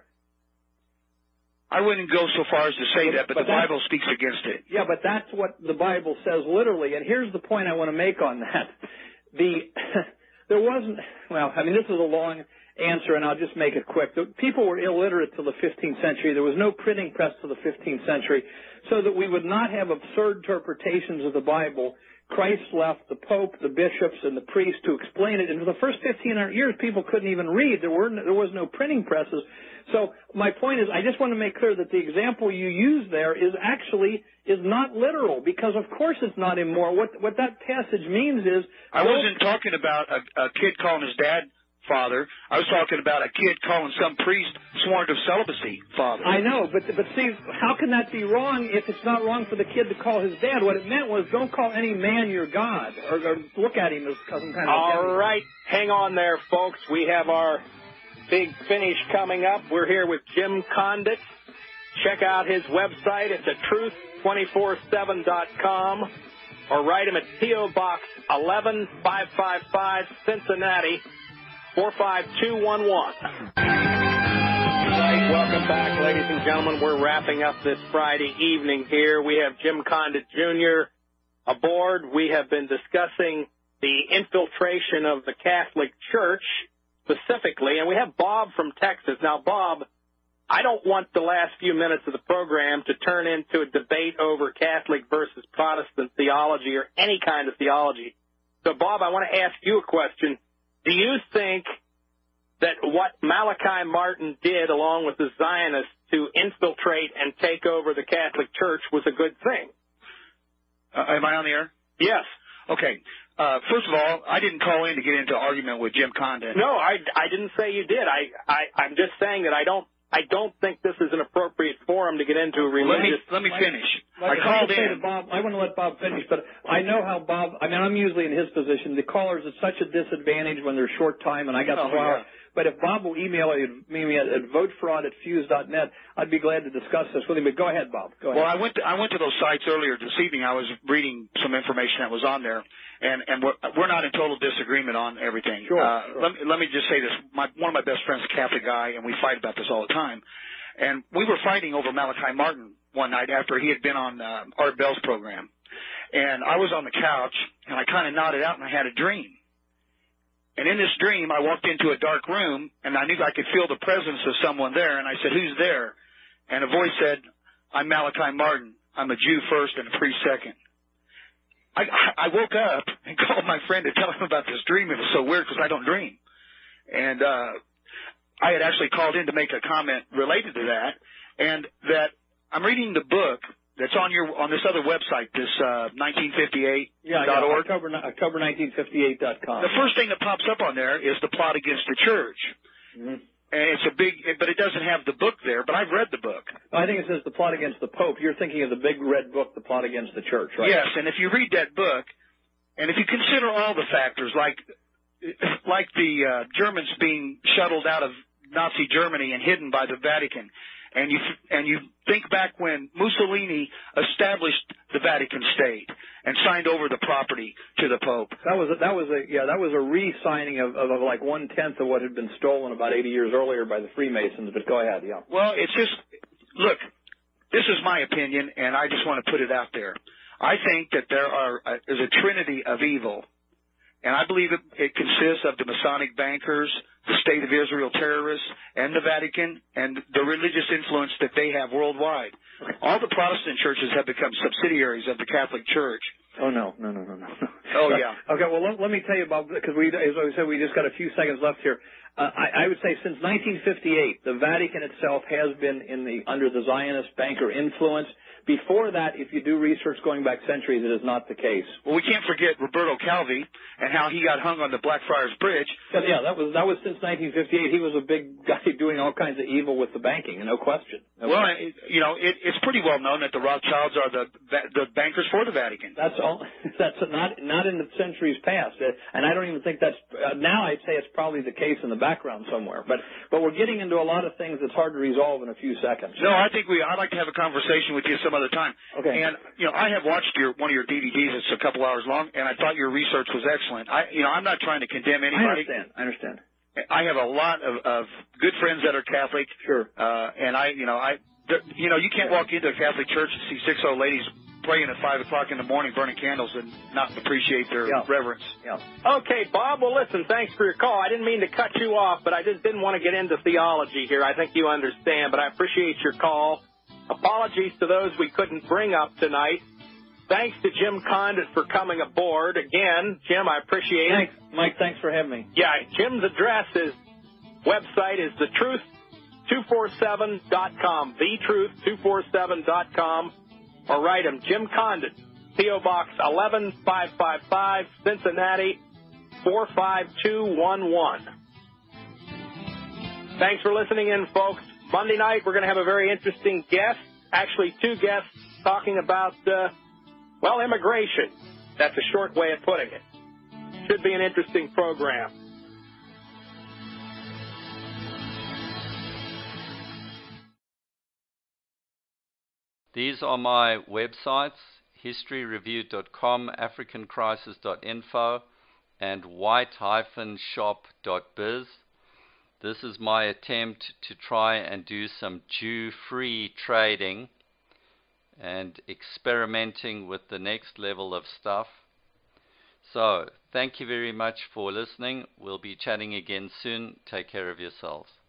I wouldn't go so far as to say but, that, but, but the Bible speaks against it. Yeah, but that's what the Bible says literally, and here's the point I want to make on that. The there wasn't, well, I mean, this is a long answer, and I'll just make it quick. The, people were illiterate till the fifteenth century. There was no printing press till the fifteenth century, so that we would not have absurd interpretations of the Bible. Christ left the Pope, the bishops, and the priests to explain it. And for the first fifteen hundred years, people couldn't even read. There were no, there was no printing presses. So my point is, I just want to make clear that the example you use there is actually is not literal, because of course it's not immoral. What what that passage means is, I wasn't talking about a, a kid calling his dad father. I was talking about a kid calling some priest sworn to celibacy father. I know, but but see, how can that be wrong if it's not wrong for the kid to call his dad? What it meant was, don't call any man your God, or, or look at him as some kind of... All right, hang on there, folks. We have our big finish coming up. We're here with Jim Condit. Check out his website. It's at truth two four seven dot com, or write him at P O Box eleven five five five, Cincinnati, four five two one one. Right, welcome back, ladies and gentlemen. We're wrapping up this Friday evening here. We have Jim Condit Junior aboard. We have been discussing the infiltration of the Catholic Church specifically, and we have Bob from Texas. Now, Bob, I don't want the last few minutes of the program to turn into a debate over Catholic versus Protestant theology or any kind of theology. So, Bob, I want to ask you a question. Do you think that what Malachi Martin did, along with the Zionists, to infiltrate and take over the Catholic Church was a good thing? Uh, am I on the air? Yes. Okay. Uh, first of all, I didn't call in to get into argument with Jim Condit. No, I, I didn't say you did. I, I, I'm just saying that I don't I don't think this is an appropriate forum to get into a religious... Let me, let me finish. Like, I called in. in. Bob, I want to let Bob finish, but I know how Bob... I mean, I'm usually in his position. The callers at such a disadvantage when they're short time, and I got oh, the flower. Yeah. But if Bob will email me at, at votefraud at fuse dot net, I'd be glad to discuss this with him. But go ahead, Bob. Go ahead. Well, I went to, I went to those sites earlier this evening. I was reading some information that was on there, and and we're, we're not in total disagreement on everything. Sure, uh, sure. Let me let me just say this: my, one of my best friends is a Catholic guy, and we fight about this all the time. And we were fighting over Malachi Martin one night after he had been on uh, Art Bell's program, and I was on the couch, and I kind of nodded out, and I had a dream. And in this dream, I walked into a dark room, and I knew I could feel the presence of someone there. And I said, "Who's there?" And a voice said, "I'm Malachi Martin. I'm a Jew first and a priest second." I, I woke up and called my friend to tell him about this dream. It was so weird because I don't dream. And uh, I had actually called in to make a comment related to that, and that I'm reading the book that's on your on this other website, this uh, nineteen fifty-eight dot org. Yeah, yeah, October nineteen fifty-eight dot com. The first thing that pops up on there is the plot against the church. Mm-hmm. And it's a big, but it doesn't have the book there, but I've read the book. I think it says the plot against the Pope. You're thinking of the big red book, the plot against the church, right? Yes, and if you read that book, and if you consider all the factors, like like the uh, Germans being shuttled out of Nazi Germany and hidden by the Vatican, and you and you think back when Mussolini established the Vatican State and signed over the property to the Pope. That was a, that was a yeah that was a re-signing of, of, of like one tenth of what had been stolen about eighty years earlier by the Freemasons. But go ahead, yeah. Well, it's just look. This is my opinion, and I just want to put it out there. I think that there are uh, is a trinity of evil, and I believe it, it consists of the Masonic bankers, the State of Israel terrorists, and the Vatican, and the religious influence that they have worldwide. All the Protestant churches have become subsidiaries of the Catholic Church. Oh, no, no, no, no, no. Oh, yeah. Okay, well, let, let me tell you about, because we, as I said, we just got a few seconds left here. Uh, I, I would say since nineteen fifty-eight, the Vatican itself has been in the under the Zionist banker influence. Before that, if you do research going back centuries, it is not the case. Well, we can't forget Roberto Calvi and how he got hung on the Blackfriars Bridge. Yeah, that was that was since nineteen fifty-eight. He was a big guy doing all kinds of evil with the banking, no question. No well, question. it, you know, it, it's pretty well known that the Rothschilds are the the bankers for the Vatican. That's all. That's not not in the centuries past, and I don't even think that's uh, now. I'd say it's probably the case in the background somewhere. But but we're getting into a lot of things that's hard to resolve in a few seconds. No, I think we. I'd like to have a conversation with you some other time. Okay. And you know, I have watched your one of your D V Ds. It's a couple hours long, and I thought your research was excellent. I, you know, I'm not trying to condemn anybody. I understand. I understand. I have a lot of, of good friends that are Catholic. Sure. Uh, and I, you know, I, you know, you can't walk into a Catholic church and see six old ladies praying at five o'clock in the morning, burning candles, and not appreciate their yeah. reverence. Yeah. Okay, Bob, well, listen, thanks for your call. I didn't mean to cut you off, but I just didn't want to get into theology here. I think you understand, but I appreciate your call. Apologies to those we couldn't bring up tonight. Thanks to Jim Condit for coming aboard. Again, Jim, I appreciate thanks. it. Thanks, Mike. Thanks for having me. Yeah, Jim's address is, website is the truth two forty-seven dot com, the truth two forty-seven dot com, or write him, Jim Condit, P O Box eleven five five five, Cincinnati four five two one one. Thanks for listening in, folks. Monday night, we're going to have a very interesting guest, actually two guests, talking about, uh, well, immigration. That's a short way of putting it. Should be an interesting program. These are my websites, history review dot com, african crisis dot info, and white dash shop dot biz. This is my attempt to try and do some Jew-free trading and experimenting with the next level of stuff. So, thank you very much for listening. We'll be chatting again soon. Take care of yourselves.